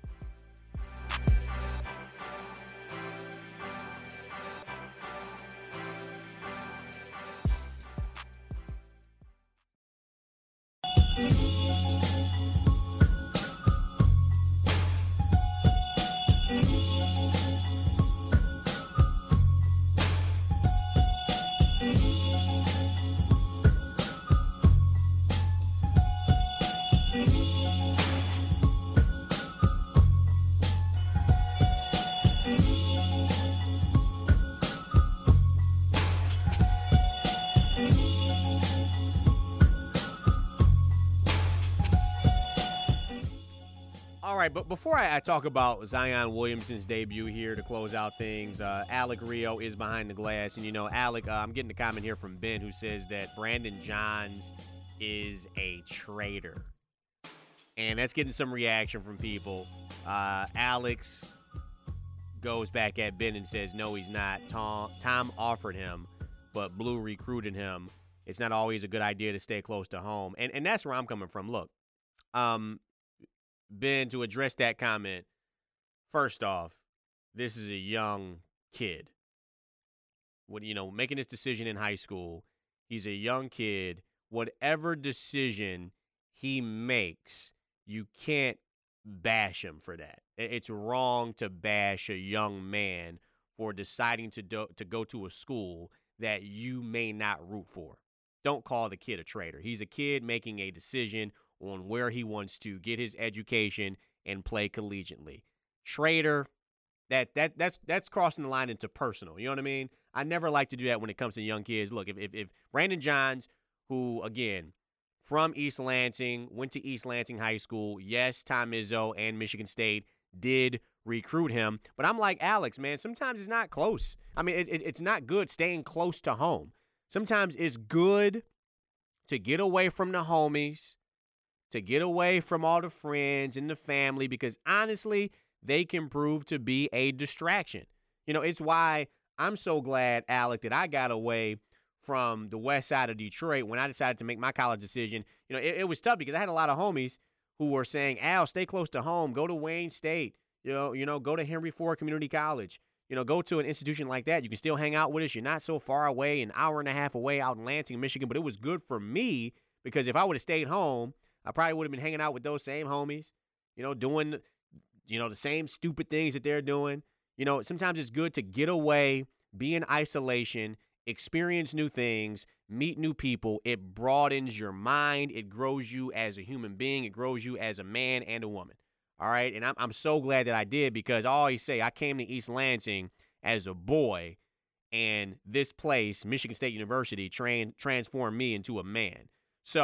All right, but before I, I talk about Zion Williamson's debut here to close out things, uh, Alec Rio is behind the glass. And, you know, Alec, uh, I'm getting a comment here from Ben who says that Brandon Johns is a traitor. And that's getting some reaction from people. Uh, Alex goes back at Ben and says, no, he's not. Tom, Tom offered him, but Blue recruited him. It's not always a good idea to stay close to home. And, and that's where I'm coming from. Look, um, Ben, to address that comment, first off, this is a young kid. What, you know, making this decision in high school, he's a young kid. Whatever decision he makes, you can't bash him for that. It's wrong to bash a young man for deciding to do, to go to a school that you may not root for. Don't call the kid a traitor. He's a kid making a decision on where he wants to get his education and play collegiately. Traitor, that that that's that's crossing the line into personal. You know what I mean? I never like to do that when it comes to young kids. Look, if if, if Brandon Johns, who, again, from East Lansing, went to East Lansing High School, yes, Tom Izzo and Michigan State did recruit him. But I'm like Alex, man, sometimes it's not close. I mean, it, it, it's not good staying close to home. Sometimes it's good to get away from the homies, to get away from all the friends and the family, because honestly, they can prove to be a distraction. You know, it's why I'm so glad, Alec, that I got away from the west side of Detroit when I decided to make my college decision. You know, it, it was tough because I had a lot of homies who were saying, Al, stay close to home. Go to Wayne State. You know, you know, go to Henry Ford Community College. You know, go to an institution like that. You can still hang out with us. You're not so far away, an hour and a half away out in Lansing, Michigan. But it was good for me because if I would have stayed home, I probably would have been hanging out with those same homies, you know, doing, you know, the same stupid things that they're doing. You know, sometimes it's good to get away, be in isolation, experience new things, meet new people. It broadens your mind. It grows you as a human being. It grows you as a man and a woman. All right. And I'm, I'm so glad that I did, because I always say I came to East Lansing as a boy, and this place, Michigan State University, tra- transformed me into a man. So,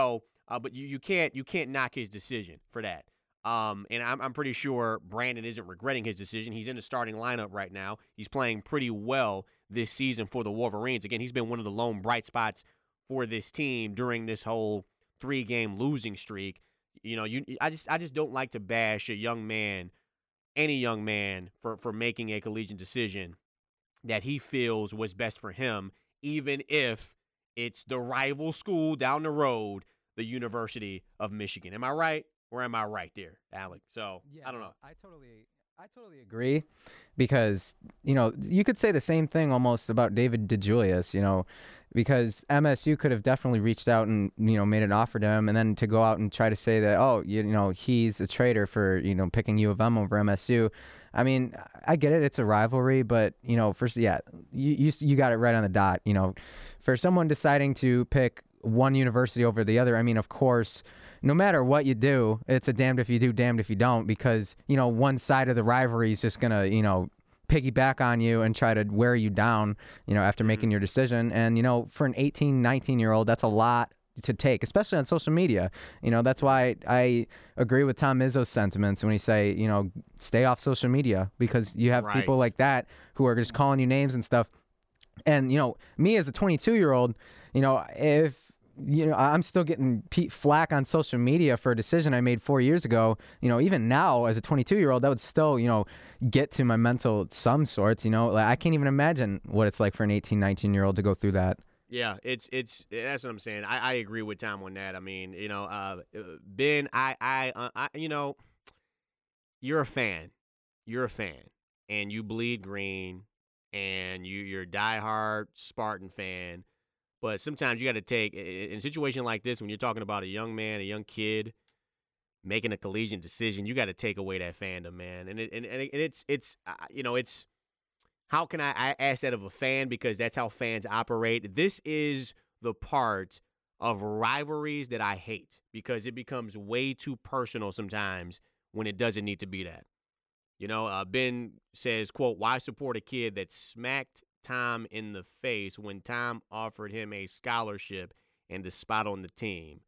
uh, but you, you can't you can't knock his decision for that. Um, and I'm I'm pretty sure Brandon isn't regretting his decision. He's in the starting lineup right now. He's playing pretty well this season for the Wolverines. Again, he's been one of the lone bright spots for this team during this whole three-game losing streak. You know, you I just I just don't like to bash a young man, any young man, for, for making a collegiate decision that he feels was best for him, even if it's the rival school down the road, the University of Michigan. Am I right? Or am I right there, Alec? So, yeah, I don't know. I totally I totally agree because, you know, you could say the same thing almost about David DeJulius, you know, because M S U could have definitely reached out and, you know, made an offer to him, and then to go out and try to say that, oh, you, you know, he's a traitor for, you know, picking U of M over M S U. I mean, I get it. It's a rivalry, but, you know, first, yeah, you, you, you got it right on the dot. You know, for someone deciding to pick one university over the other, I mean, of course, no matter what you do, it's a damned if you do, damned if you don't, because, you know, one side of the rivalry is just going to, you know, piggyback on you and try to wear you down, you know, after making your decision. And, you know, for an eighteen, nineteen-year-old, that's a lot to take, especially on social media. You know, that's why I agree with Tom Izzo's sentiments when he say, you know, stay off social media, because you have Right. people like that who are just calling you names and stuff. And, you know, me as a twenty-two-year-old, you know, if, you know, I'm still getting flack on social media for a decision I made four years ago. You know, even now as a twenty-two-year-old, that would still, you know, get to my mental some sorts. You know, like I can't even imagine what it's like for an eighteen, nineteen-year-old to go through that. Yeah, it's it's that's what I'm saying. I, I agree with Tom on that. I mean, you know, uh, Ben, I I, uh, I you know, you're a fan, you're a fan, and you bleed green, and you you're a diehard Spartan fan. But sometimes you got to take, in a situation like this, when you're talking about a young man, a young kid making a collegiate decision, you got to take away that fandom, man. And it, and, and it's, it's uh, you know, it's, how can I, I ask that of a fan? Because that's how fans operate. This is the part of rivalries that I hate, because it becomes way too personal sometimes when it doesn't need to be that. You know, uh, Ben says, quote, why support a kid that smacked Tom in the face when Tom offered him a scholarship and a spot on the team?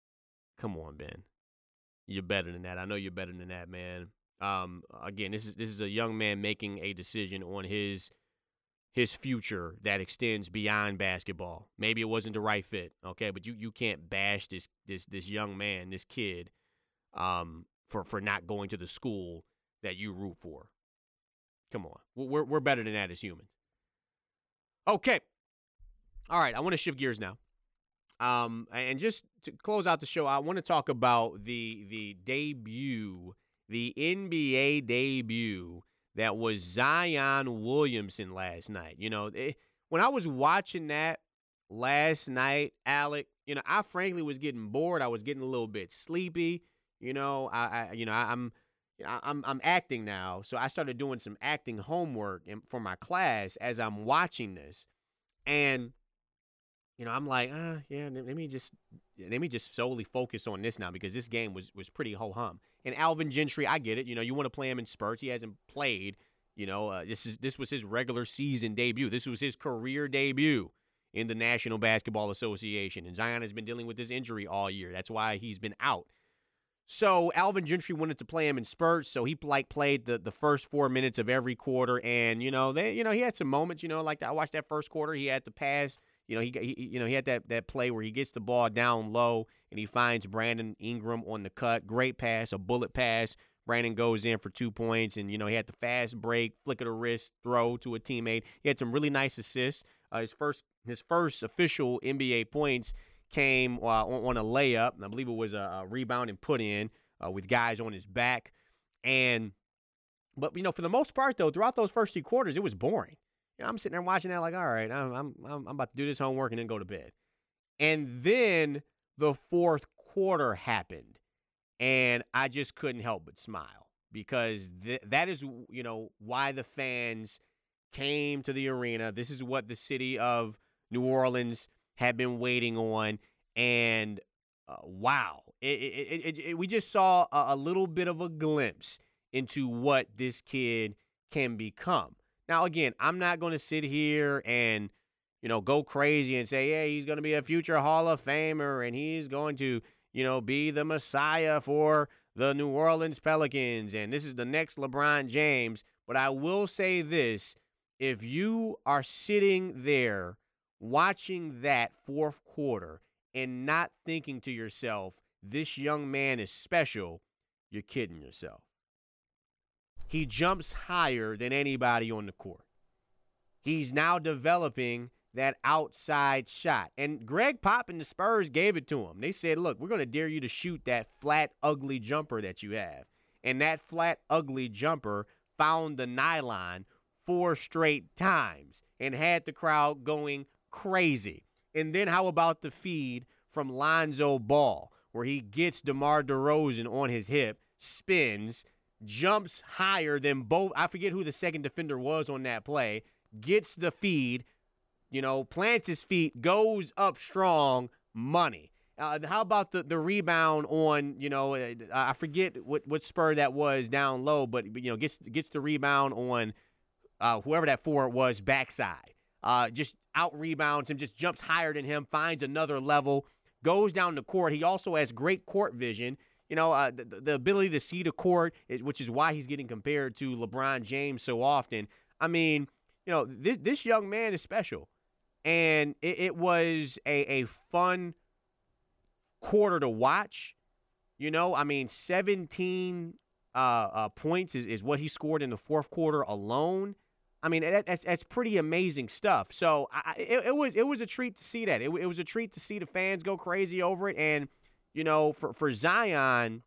Come on, Ben. You're better than that. I know you're better than that, man. Um, again, this is this is a young man making a decision on his his future that extends beyond basketball. Maybe it wasn't the right fit, okay, but you you can't bash this this this young man, this kid, um, for for not going to the school that you root for. Come on, we're we're better than that as humans. Okay. All right, I want to shift gears now. Um, and just to close out the show, I want to talk about the the debut, the N B A debut that was Zion Williamson last night. You know, it, when I was watching that last night, Alec, you know, I frankly was getting bored. I was getting a little bit sleepy. You know, I, I you know, I, I'm I'm I'm acting now, so I started doing some acting homework for my class as I'm watching this, and you know I'm like, uh, yeah, let me just let me just solely focus on this now, because this game was was pretty ho hum. And Alvin Gentry, I get it, you know, you want to play him in spurts. He hasn't played, you know, uh, this is this was his regular season debut. This was his career debut in the National Basketball Association, and Zion has been dealing with this injury all year. That's why he's been out. So Alvin Gentry wanted to play him in spurts, so he like played the, the first four minutes of every quarter, and you know they you know he had some moments, you know, like I watched that first quarter, he had the pass, you know he, he you know he had that that play where he gets the ball down low and he finds Brandon Ingram on the cut, great pass, a bullet pass. Brandon goes in for two points, and you know he had the fast break, flick of the wrist throw to a teammate. He had some really nice assists. Uh, his first his first official N B A points came uh, on, on a layup. I believe it was a, a rebound and put in uh, with guys on his back. And, but, you know, for the most part, though, throughout those first two quarters, it was boring. You know, I'm sitting there watching that like, all right, I'm, I'm, I'm about to do this homework and then go to bed. And then the fourth quarter happened, and I just couldn't help but smile, because th- that is, you know, why the fans came to the arena. This is what the city of New Orleans have been waiting on, and uh, wow, it, it, it, it, we just saw a, a little bit of a glimpse into what this kid can become. Now, again, I'm not going to sit here and, you know, go crazy and say, hey, he's going to be a future Hall of Famer, and he's going to, you know, be the messiah for the New Orleans Pelicans, and this is the next LeBron James. But I will say this, if you are sitting there watching that fourth quarter and not thinking to yourself, this young man is special, you're kidding yourself. He jumps higher than anybody on the court. He's now developing that outside shot. And Greg Pop and the Spurs gave it to him. They said, look, we're going to dare you to shoot that flat, ugly jumper that you have. And that flat, ugly jumper found the nylon four straight times and had the crowd going crazy. And then how about the feed from Lonzo Ball, where he gets DeMar DeRozan on his hip, spins, jumps higher than both. I forget who the second defender was on that play, gets the feed, you know, plants his feet, goes up strong, money. Uh, how about the, the rebound on, you know, uh, I forget what, what spur that was down low, but, you know, gets gets the rebound on uh, whoever that forward was, backside. Uh, just out-rebounds him, just jumps higher than him, finds another level, goes down the court. He also has great court vision. You know, uh, the, the ability to see the court, which is why he's getting compared to LeBron James so often. I mean, you know, this this young man is special. And it, it was a, a fun quarter to watch. You know, I mean, seventeen uh, uh, points is, is what he scored in the fourth quarter alone. I mean, that, that's that's pretty amazing stuff. So I, it, it was it was a treat to see that. It, it was a treat to see the fans go crazy over it. And, you know, for, for Zion,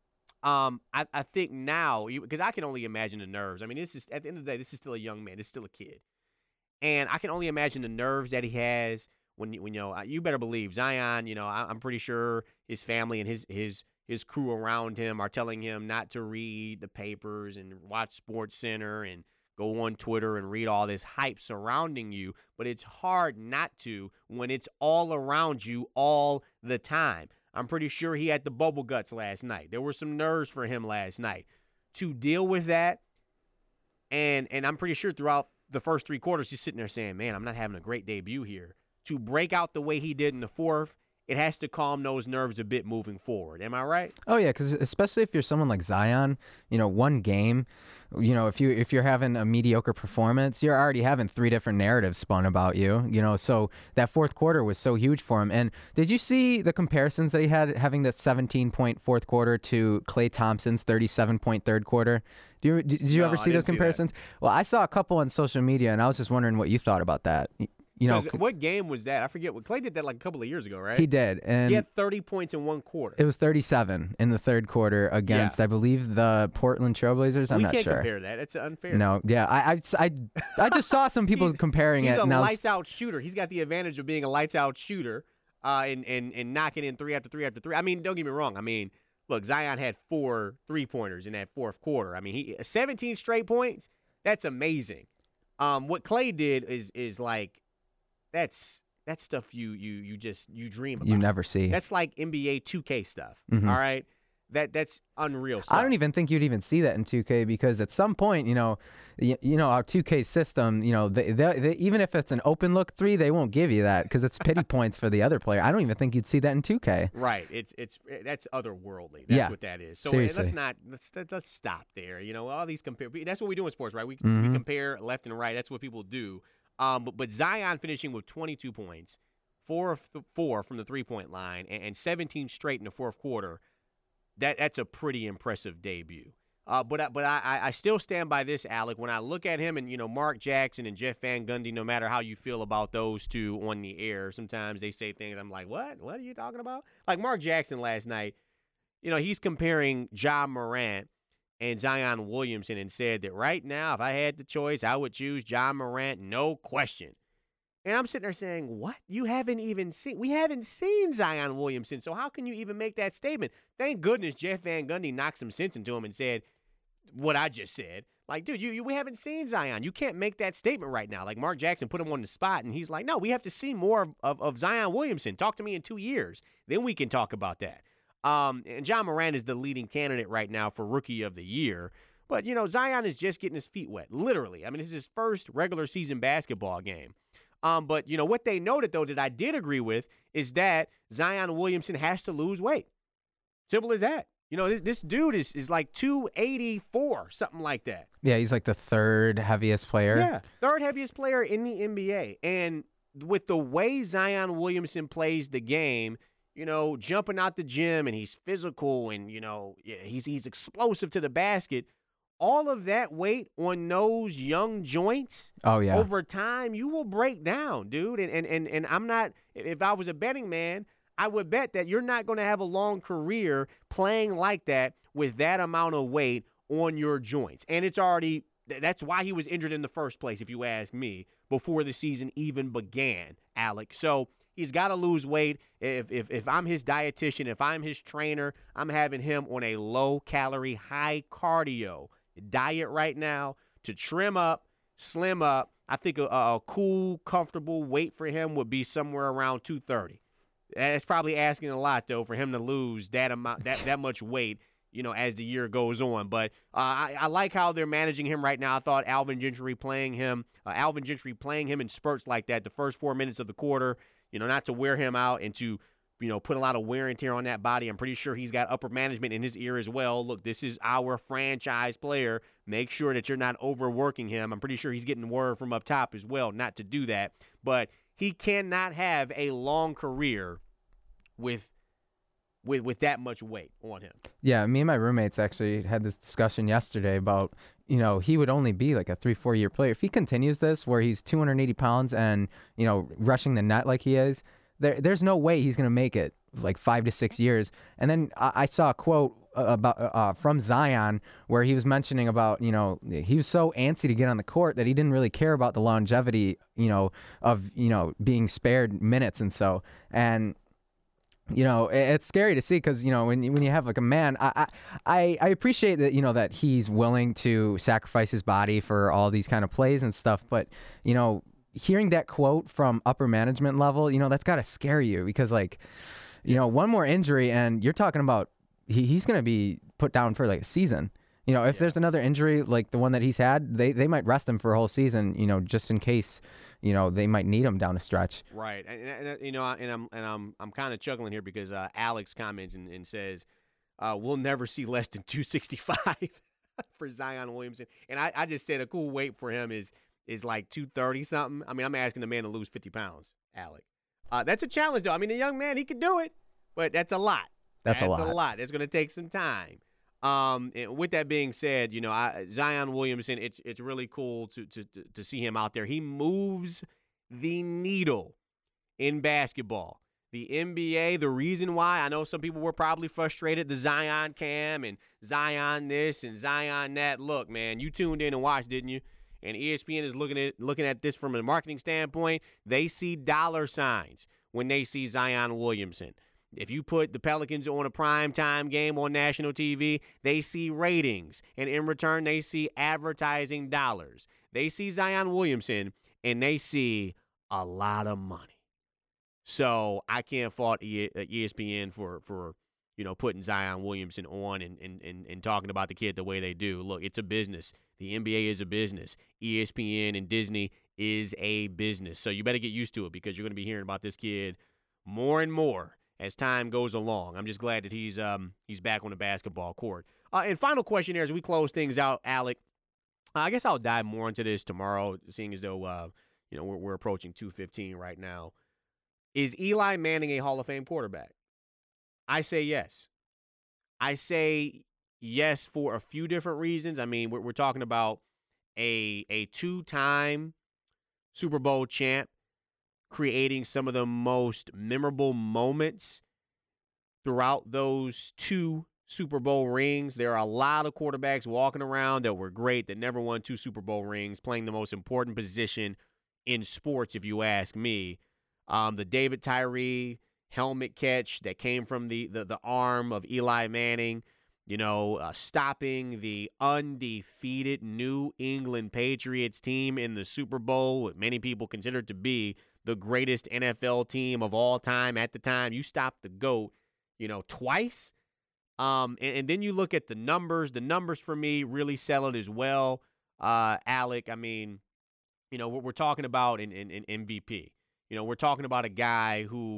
um, I, I think now, because I can only imagine the nerves. I mean, this is at the end of the day, this is still a young man. This is still a kid. And I can only imagine the nerves that he has when, when you know, you better believe Zion, you know, I'm pretty sure his family and his his his crew around him are telling him not to read the papers and watch Sports Center and go on Twitter and read all this hype surrounding you. But it's hard not to when it's all around you all the time. I'm pretty sure he had the bubble guts last night. There were some nerves for him last night. To deal with that, and and I'm pretty sure throughout the first three quarters, he's sitting there saying, man, I'm not having a great debut here. To break out the way he did in the fourth, it has to calm those nerves a bit moving forward. Am I right? Oh, yeah, because especially if you're someone like Zion, you know, one game, you know, if, you, if you're having a mediocre performance, you're already having three different narratives spun about you, you know, so that fourth quarter was so huge for him. And did you see the comparisons that he had having that seventeen-point fourth quarter to Klay Thompson's thirty-seven-point third quarter? Do you, did you no, ever see those comparisons? See well, I saw a couple on social media, and I was just wondering what you thought about that. You know, what game was that? I forget. What Klay did that like a couple of years ago, right? He did, and he had thirty points in one quarter. It was thirty-seven in the third quarter against, yeah. I believe, the Portland Trailblazers. I'm we not can't sure. compare that. It's unfair. No, yeah, I, I, I, I just saw some people comparing he's it. He's a and lights-out shooter. He's got the advantage of being a lights-out shooter, uh, and and and knocking in three after three after three. I mean, don't get me wrong. I mean, look, Zion had four three-pointers in that fourth quarter. I mean, he seventeen straight points. That's amazing. Um, what Klay did is is like. That's that's stuff you you you just you dream about. You never see. That's like N B A two K stuff. Mm-hmm. All right, that that's unreal stuff. I don't even think you'd even see that in two K because at some point, you know, you, you know our two K system, you know, they, they, they, even if it's an open look three, they won't give you that because it's pity points for the other player. I don't even think you'd see that in two K. Right. It's it's that's otherworldly. That's yeah. what that is. So Seriously. let's not let's let's stop there. You know, all these compare. That's what we do in sports, right? We mm-hmm. we compare left and right. That's what people do. Um, but, but Zion finishing with twenty-two points, four of the, four from the three-point line, and, and seventeen straight in the fourth quarter. That that's a pretty impressive debut. Uh, but I, but I, I still stand by this, Alec. When I look at him and you know Mark Jackson and Jeff Van Gundy, no matter how you feel about those two on the air, sometimes they say things I'm like, what? What are you talking about? Like Mark Jackson last night, you know, he's comparing Ja Morant and Zion Williamson and said that right now, if I had the choice, I would choose Ja Morant, no question. And I'm sitting there saying, what? You haven't even seen – we haven't seen Zion Williamson, so how can you even make that statement? Thank goodness Jeff Van Gundy knocked some sense into him and said what I just said. Like, dude, you, you we haven't seen Zion. You can't make that statement right now. Like, Mark Jackson put him on the spot, and he's like, no, we have to see more of, of, of Zion Williamson. Talk to me in two years. Then we can talk about that. Um, and Ja Morant is the leading candidate right now for Rookie of the Year. But, you know, Zion is just getting his feet wet, literally. I mean, this is his first regular season basketball game. Um, but, you know, what they noted, though, that I did agree with is that Zion Williamson has to lose weight. Simple as that. You know, this this dude is, is like two eighty-four, something like that. Yeah, he's like the third heaviest player. Yeah, third heaviest player in the N B A. And with the way Zion Williamson plays the game, you know, jumping out the gym and he's physical and, you know, he's he's explosive to the basket, all of that weight on those young joints, oh, yeah. over time, you will break down, dude. And, and, and, and I'm not – if I was a betting man – I would bet that you're not going to have a long career playing like that with that amount of weight on your joints. And it's already – that's why he was injured in the first place, if you ask me, before the season even began, Alec. So he's got to lose weight. If, if, if I'm his dietitian, if I'm his trainer, I'm having him on a low-calorie, high-cardio diet right now to trim up, slim up. I think a, a cool, comfortable weight for him would be somewhere around two thirty. That's probably asking a lot, though, for him to lose that amount, that, that much weight, you know, as the year goes on. But uh, I, I like how they're managing him right now. I thought Alvin Gentry playing him, uh, Alvin Gentry playing him in spurts like that, the first four minutes of the quarter, you know, not to wear him out and to, you know, put a lot of wear and tear on that body. I'm pretty sure he's got upper management in his ear as well. Look, this is our franchise player. Make sure that you're not overworking him. I'm pretty sure he's getting word from up top as well not to do that. But he cannot have a long career with with with that much weight on him. Yeah, me and my roommates actually had this discussion yesterday about, you know, he would only be like a three, four year player. If he continues this where he's two hundred eighty pounds and, you know, rushing the net like he is, there there's no way he's going to make it like five to six years. And then I, I saw a quote about uh, from Zion where he was mentioning about, you know, he was so antsy to get on the court that he didn't really care about the longevity, you know, of, you know, being spared minutes and so. And you know, it's scary to see because, you know, when you, when you have like a man, I, I I appreciate that, you know, that he's willing to sacrifice his body for all these kind of plays and stuff. But, you know, hearing that quote from upper management level, you know, that's got to scare you because, like, you know, one more injury and you're talking about he, he's going to be put down for like a season. You know, if yeah. there's another injury like the one that he's had, they, they might rest him for a whole season, you know, just in case, you know, they might need him down a stretch. Right. And, and you know, and I'm and I'm I'm kind of chuckling here because uh, Alex comments and, and says, uh, we'll never see less than two sixty-five for Zion Williamson. And I, I just said a cool weight for him is is like two thirty something. I mean, I'm asking the man to lose fifty pounds, Alec. Uh, that's a challenge, though. I mean, the young man, he can do it, but that's a lot. That's, that's a lot. That's a lot. It's going to take some time. Um, and with that being said, you know, I, Zion Williamson, it's it's really cool to, to to to see him out there. He moves the needle in basketball. The N B A, the reason why, I know some people were probably frustrated, the Zion cam and Zion this and Zion that. Look, man, you tuned in and watched, didn't you? And E S P N is looking at looking at this from a marketing standpoint. They see dollar signs when they see Zion Williamson. If you put the Pelicans on a primetime game on national T V, they see ratings. And in return, they see advertising dollars. They see Zion Williamson, and they see a lot of money. So I can't fault E S P N for, for you know, putting Zion Williamson on and, and, and, and talking about the kid the way they do. Look, it's a business. The N B A is a business. E S P N and Disney is a business. So you better get used to it because you're going to be hearing about this kid more and more as time goes along. I'm just glad that he's um he's back on the basketball court. Uh, and final question here as we close things out, Alec. Uh, I guess I'll dive more into this tomorrow, seeing as though uh, you know we're we're approaching two fifteen right now. Is Eli Manning a Hall of Fame quarterback? I say yes. I say yes for a few different reasons. I mean, we're, we're talking about a a two-time Super Bowl champ, creating some of the most memorable moments throughout those two Super Bowl rings. There are a lot of quarterbacks walking around that were great that never won two Super Bowl rings, playing the most important position in sports, if you ask me. Um, the David Tyree helmet catch that came from the, the, the arm of Eli Manning, you know, uh, stopping the undefeated New England Patriots team in the Super Bowl, what many people consider to be the greatest N F L team of all time at the time. You stopped the GOAT, you know, twice. Um, and, and then you look at the numbers. The numbers for me really sell it as well. Uh, Alec, I mean, you know, what we're talking about in, in, in M V P. You know, we're talking about a guy who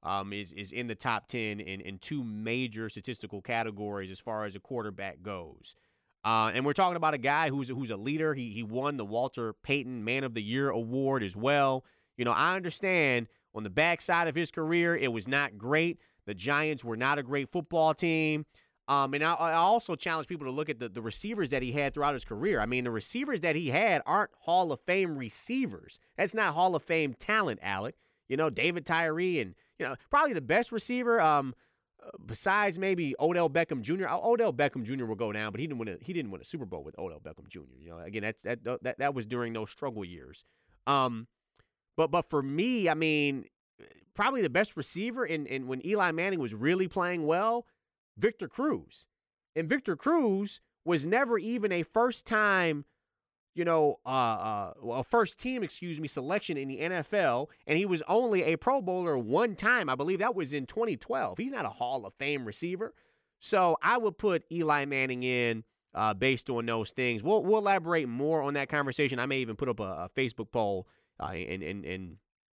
um, is is in the top ten in, in two major statistical categories as far as a quarterback goes. Uh, and we're talking about a guy who's who's a leader. He he won the Walter Payton Man of the Year award as well. You know, I understand on the backside of his career, it was not great. The Giants were not a great football team. Um, and I, I also challenge people to look at the, the receivers that he had throughout his career. I mean, the receivers that he had aren't Hall of Fame receivers. That's not Hall of Fame talent, Alec. You know, David Tyree and, you know, probably the best receiver um, besides maybe Odell Beckham Junior Odell Beckham Junior will go down, but he didn't win a, he didn't win a Super Bowl with Odell Beckham Junior You know, again, that's, that, that, that was during those struggle years. Um, but, but for me, I mean, probably the best receiver in, in when Eli Manning was really playing well, Victor Cruz. And Victor Cruz was never even a first-time, you know, uh, uh, well, first-team, excuse me, selection in the N F L, and he was only a Pro Bowler one time. I believe that was in twenty twelve. He's not a Hall of Fame receiver. So I would put Eli Manning in uh, based on those things. We'll, we'll elaborate more on that conversation. I may even put up a, a Facebook poll uh, and, and, and,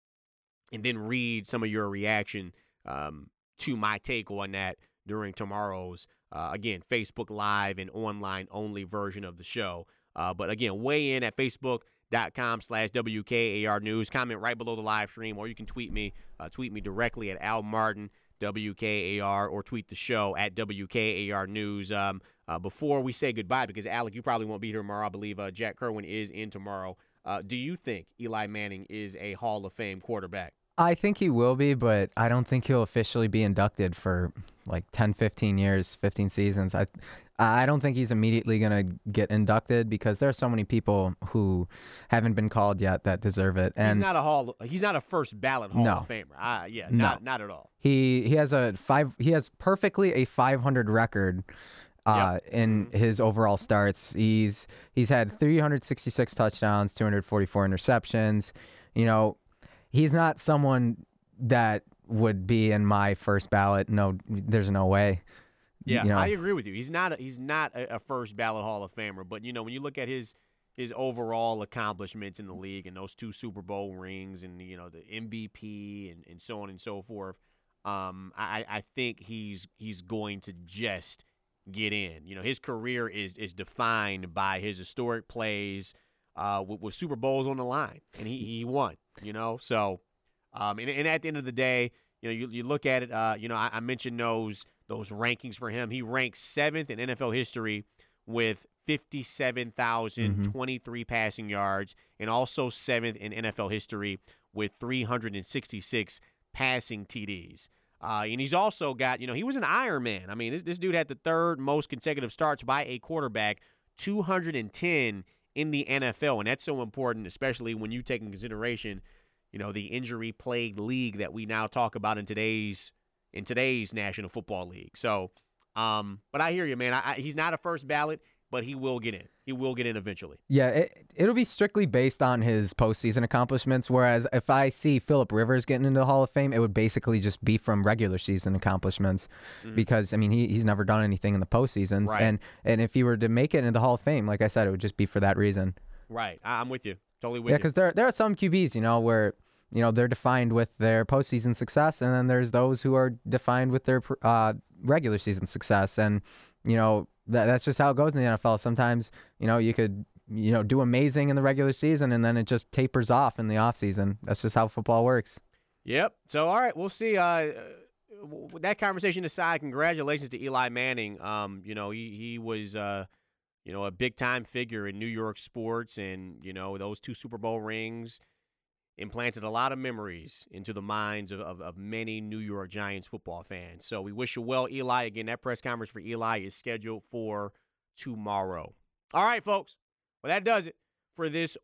and then read some of your reaction um, to my take on that during tomorrow's, uh, again, Facebook Live and online-only version of the show. Uh, but, again, weigh in at facebook.com slash WKAR News. Comment right below the live stream, or you can tweet me. Uh, tweet me directly at Al Martin, W K A R, or tweet the show at W K A R News. Um, uh, before we say goodbye, because, Alec, you probably won't be here tomorrow. I believe uh, Jack Kerwin is in tomorrow. Uh, do you think Eli Manning is a Hall of Fame quarterback? I think he will be, but I don't think he'll officially be inducted for like ten, fifteen years, fifteen seasons. I I don't think he's immediately going to get inducted because there are so many people who haven't been called yet that deserve it. And he's not a hall. He's not a first ballot Hall no, of Famer. Uh, yeah, no. not not at all. He he has a five. He has perfectly a five hundred record. Uh, yep. In his overall starts, he's he's had three hundred sixty-six touchdowns, two hundred forty-four interceptions. You know, he's not someone that would be in my first ballot. No, there's no way. Yeah, you know. I agree with you. He's not a, he's not a, a first ballot Hall of Famer, but you know, when you look at his his overall accomplishments in the league and those two Super Bowl rings and you know the M V P and, and so on and so forth, um, I, I think he's he's going to just get in. You know, his career is is defined by his historic plays uh, with, with Super Bowls on the line, and he, he won. You know, so um, and, and at the end of the day, you know, you you look at it. Uh, you know, I, I mentioned those those rankings for him. He ranks seventh in N F L history with fifty-seven thousand twenty-three mm-hmm. passing yards, and also seventh in N F L history with three hundred sixty-six passing T Ds. Uh, and he's also got, you know, he was an Iron Man. I mean, this this dude had the third most consecutive starts by a quarterback, two hundred ten in the N F L. And that's so important, especially when you take in consideration, you know, the injury-plagued league that we now talk about in today's in today's National Football League. So, um, but I hear you, man. I, I, he's not a first ballot, but he will get in. He will get in eventually. Yeah, it, it'll be strictly based on his postseason accomplishments, whereas if I see Phillip Rivers getting into the Hall of Fame, it would basically just be from regular season accomplishments mm-hmm. because, I mean, he, he's never done anything in the postseasons. Right. And, and if he were to make it into the Hall of Fame, like I said, it would just be for that reason. Right. I'm with you. Totally with yeah, you. Yeah, because there, there are some Q Bs, you know, where, you know, they're defined with their postseason success, and then there's those who are defined with their uh, regular season success. And, you know, that, that's just how it goes in the N F L. Sometimes, you know, you could, you know, do amazing in the regular season, and then it just tapers off in the offseason. That's just how football works. Yep. So, all right, we'll see. Uh, with that conversation aside, congratulations to Eli Manning. Um, you know, he, he was, uh, you know, a big-time figure in New York sports, and, you know, those two Super Bowl rings implanted a lot of memories into the minds of, of, of many New York Giants football fans. So we wish you well, Eli. Again, that press conference for Eli is scheduled for tomorrow. All right, folks. Well, that does it for this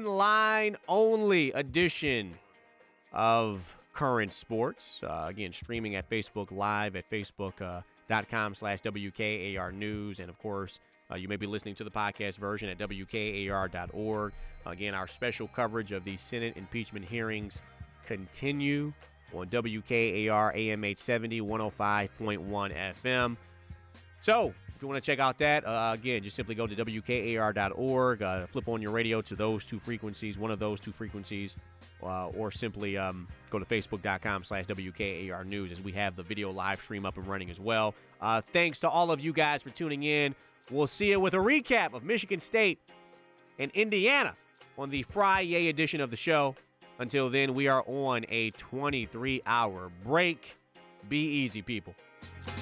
online-only edition of Current Sports. Uh, again, streaming at Facebook Live at facebook.com slash WKAR News. And, of course, uh, you may be listening to the podcast version at W K A R dot org. Again, our special coverage of the Senate impeachment hearings continue on W K A R A M eight seventy, one oh five point one F M. So, If you want to check out that, uh, again, just simply go to W K A R dot org, uh, flip on your radio to those two frequencies, one of those two frequencies, uh, or simply um, go to facebook.com slash WKAR News as we have the video live stream up and running as well. Uh, thanks to all of you guys for tuning in. We'll see you with a recap of Michigan State and Indiana on the Friday edition of the show. Until then, we are on a twenty-three hour break. Be easy, people.